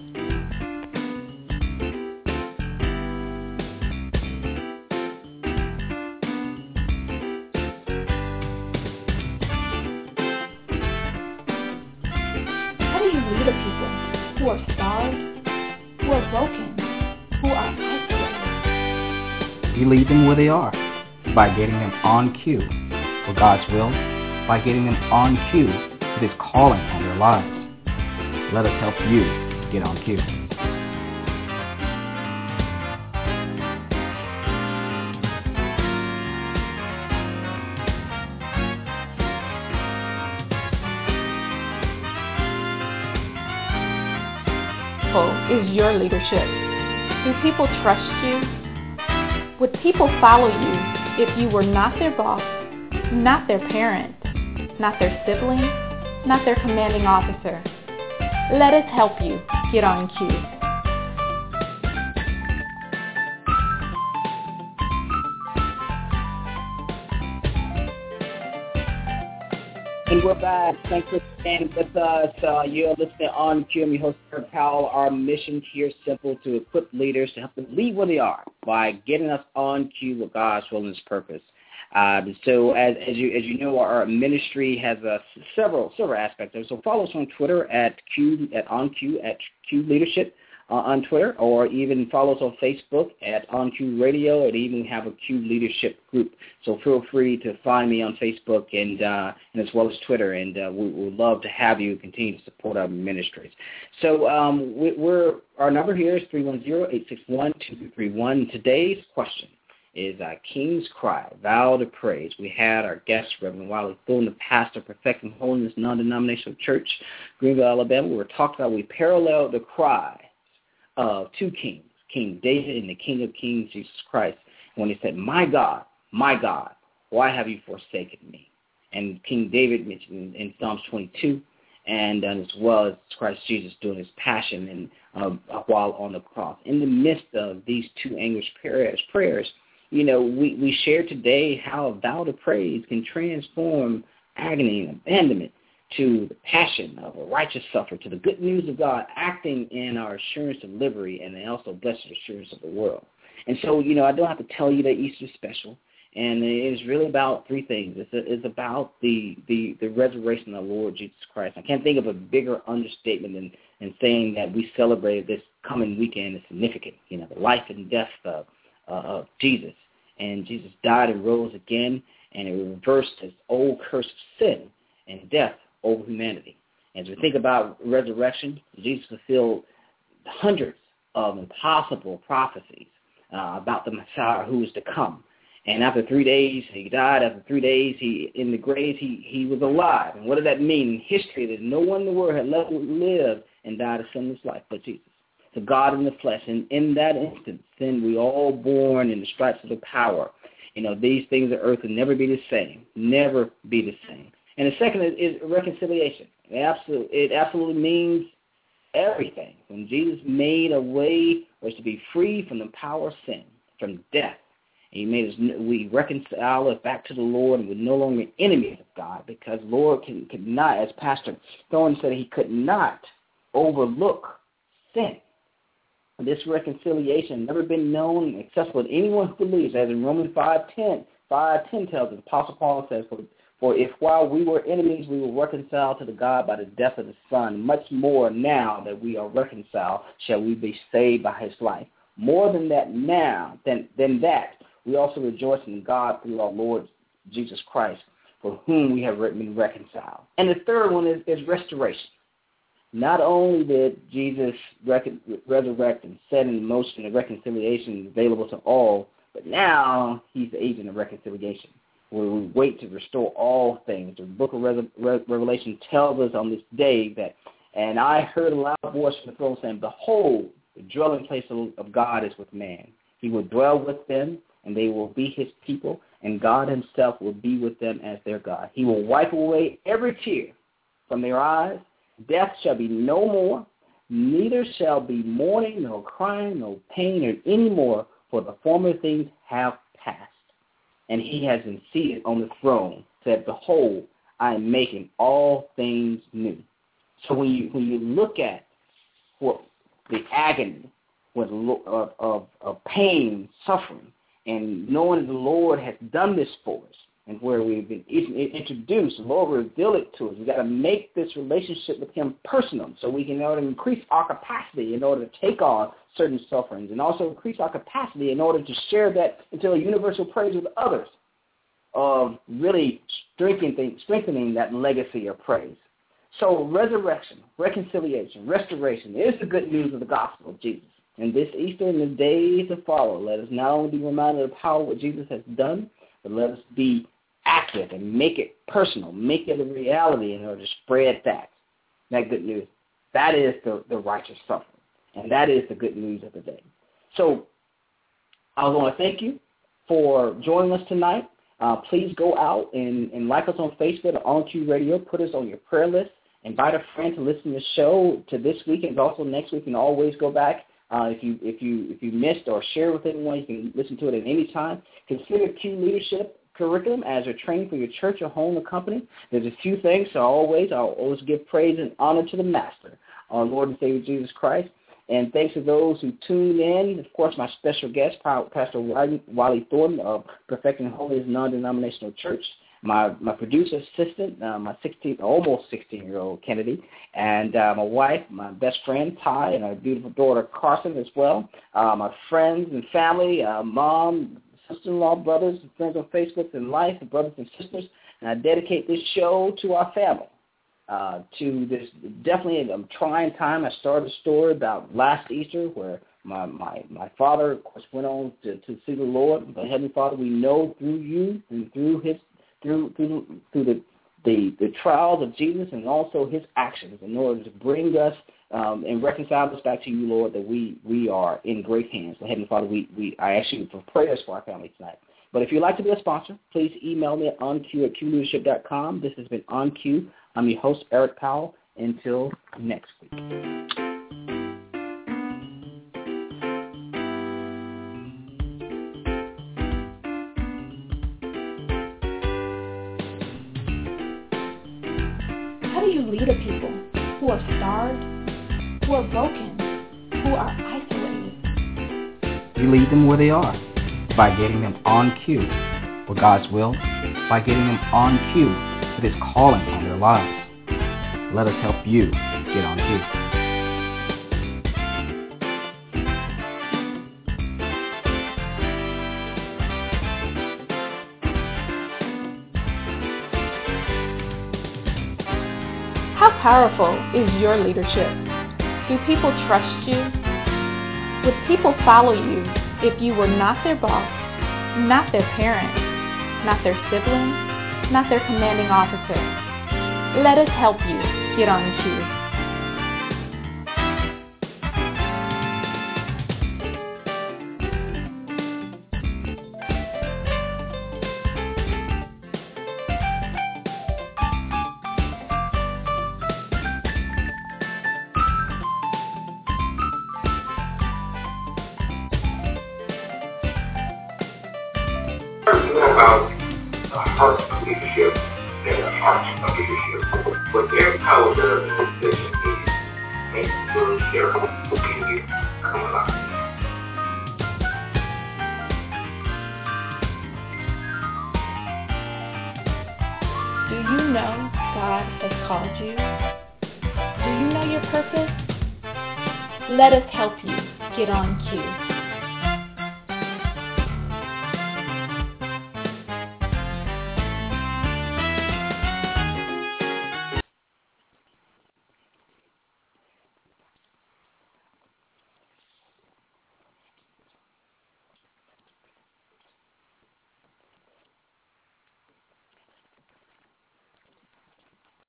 How do you lead a people who are starved, who are broken, who are isolated? You lead them where they are, by getting them on cue for God's will, by getting them on cue with his calling on their lives. Let us help you get on cue. Is your leadership? Do people trust you? Would people follow you if you were not their boss, not their parent, not their sibling, not their commanding officer? Let us help you get on cue. And we're back. Thanks for staying with us. Uh, you're listening On Cue. I'm your host, Eric Powell. Our mission here is simple: to equip leaders to help them lead where they are by getting us on cue with God's will and his purpose. Uh, so as, as you as you know, our ministry has uh, several several aspects. So follow us on Twitter at Q at On Cue at Q Leadership uh, on Twitter, or even follow us on Facebook at On Cue Radio, and even have a Q Leadership group. So feel free to find me on Facebook and uh, and as well as Twitter, and uh, we would love to have you continue to support our ministries. So um, we, we're our number here is three one zero, eight six one, two three three one. Today's question is uh, King's Cry, Vow to Praise. We had our guest, Reverend Wiley Thornton, the pastor, Perfecting Holiness Non-Denominational Church, Greenville, Alabama. We were talking about, we paralleled the cries of two kings, King David and the King of Kings, Jesus Christ, when he said, "My God, my God, why have you forsaken me?" And King David mentioned in Psalms twenty-two, and uh, as well as Christ Jesus doing his passion and uh, while on the cross. In the midst of these two anguished prayers, prayers you know, we, we shared today how a vow to praise can transform agony and abandonment to the passion of a righteous sufferer, to the good news of God acting in our assurance of liberty and also blessed assurance of the world. And so, you know, I don't have to tell you that Easter is special, and it is really about three things. It's, a, it's about the, the, the resurrection of the Lord Jesus Christ. I can't think of a bigger understatement than, than saying that we celebrated this coming weekend is significant, you know, the life and death of, uh, of Jesus. And Jesus died and rose again, and it reversed this old curse of sin and death over humanity. As we think about resurrection, Jesus fulfilled hundreds of impossible prophecies uh, about the Messiah who was to come. And after three days, he died. After three days, he in the grave, he, he was alive. And what did that mean? In history, that no one in the world had lived and died a sinless life but Jesus. To God in the flesh. And in that instance, then we all born in the stripes of the power. You know, these things of earth will never be the same, never be the same. And the second is, is reconciliation. It absolutely, it absolutely means everything. When Jesus made a way for us to be free from the power of sin, from death, and he made us, we reconcile us back to the Lord, and we're no longer enemies of God, because Lord can, could not, as Pastor Thorne said, he could not overlook sin. This reconciliation never been known and accessible to anyone who believes, as in Romans five ten, five ten tells us, Apostle Paul says, for, for if while we were enemies, we were reconciled to the God by the death of the Son, much more now that we are reconciled, shall we be saved by his life. More than that now, than, than that, we also rejoice in God through our Lord Jesus Christ, for whom we have been reconciled. And the third one is, is restoration. Not only did Jesus rec- resurrect and set in motion the reconciliation available to all, but now he's the agent of reconciliation, where we wait to restore all things. The book of Re- Re- Revelation tells us on this day that, and I heard a loud voice from the throne saying, behold, the dwelling place of, of God is with man. He will dwell with them, and they will be his people, and God himself will be with them as their God. He will wipe away every tear from their eyes. Death shall be no more, neither shall be mourning, nor crying, nor pain, or any more, for the former things have passed. And he has been seated on the throne, said, behold, I am making all things new. So when you when you look at what the agony of, of, of pain, suffering, and knowing the Lord has done this for us, and where we've been introduced, the Lord will reveal it to us. We've got to make this relationship with him personal so we can in order to increase our capacity in order to take on certain sufferings, and also increase our capacity in order to share that into a universal praise with others, of really strengthening, strengthening that legacy of praise. So resurrection, reconciliation, restoration is the good news of the gospel of Jesus. And this Easter and the days to follow, let us not only be reminded of the power of what Jesus has done, but let us be active and make it personal, make it a reality in order to spread that, that good news. That is the, the righteous suffering, and that is the good news of the day. So I want to thank you for joining us tonight. Uh, please go out and, and like us on Facebook or On Cue Radio. Put us on your prayer list. Invite a friend to listen to the show to this week and also next week, and always go back. Uh, if you if you if you missed or share with anyone, you can listen to it at any time. Consider Q Leadership Curriculum as a training for your church or home or company. There's a few things, so always I'll always give praise and honor to the Master, our Lord and Savior Jesus Christ. And thanks to those who tuned in. Of course, my special guest, Pastor Wiley Thornton of Perfecting Holiness Non-Denominational Church. My my producer assistant, uh, my sixteen, almost sixteen-year-old Kennedy, and uh, my wife, my best friend Ty, and our beautiful daughter Carson as well. Uh, my friends and family, uh, mom, sister-in-law, brothers, and friends on Facebook and life, and brothers and sisters. And I dedicate this show to our family. Uh, to this definitely a trying time. I started a story about last Easter where my my, my father, of course, went on to, to see the Lord. But Heavenly Father, we know through you and through his through through through the, the the trials of Jesus and also his actions in order to bring us um, and reconcile us back to you, Lord, that we we are in great hands. So Heavenly Father, we, we I ask you for prayers for our family tonight. But if you'd like to be a sponsor, please email me at onq at q leadership dot com. This has been On Cue. I'm your host, Eric Powell. Until next week. How do you lead a people who are starved, who are broken, who are isolated? You lead them where they are by getting them on cue for God's will, by getting them on cue with his calling on their lives. Let us help you get on cue. How powerful is your leadership? Do people trust you? Would people follow you if you were not their boss, not their parent, not their sibling, not their commanding officer? Let us help you get on cue. more about the heart of leadership than the art of leadership. What Eric Powell does in this session is make the leader in you come alive. Do you know God has called you? Do you know your purpose? Let us help you get on cue.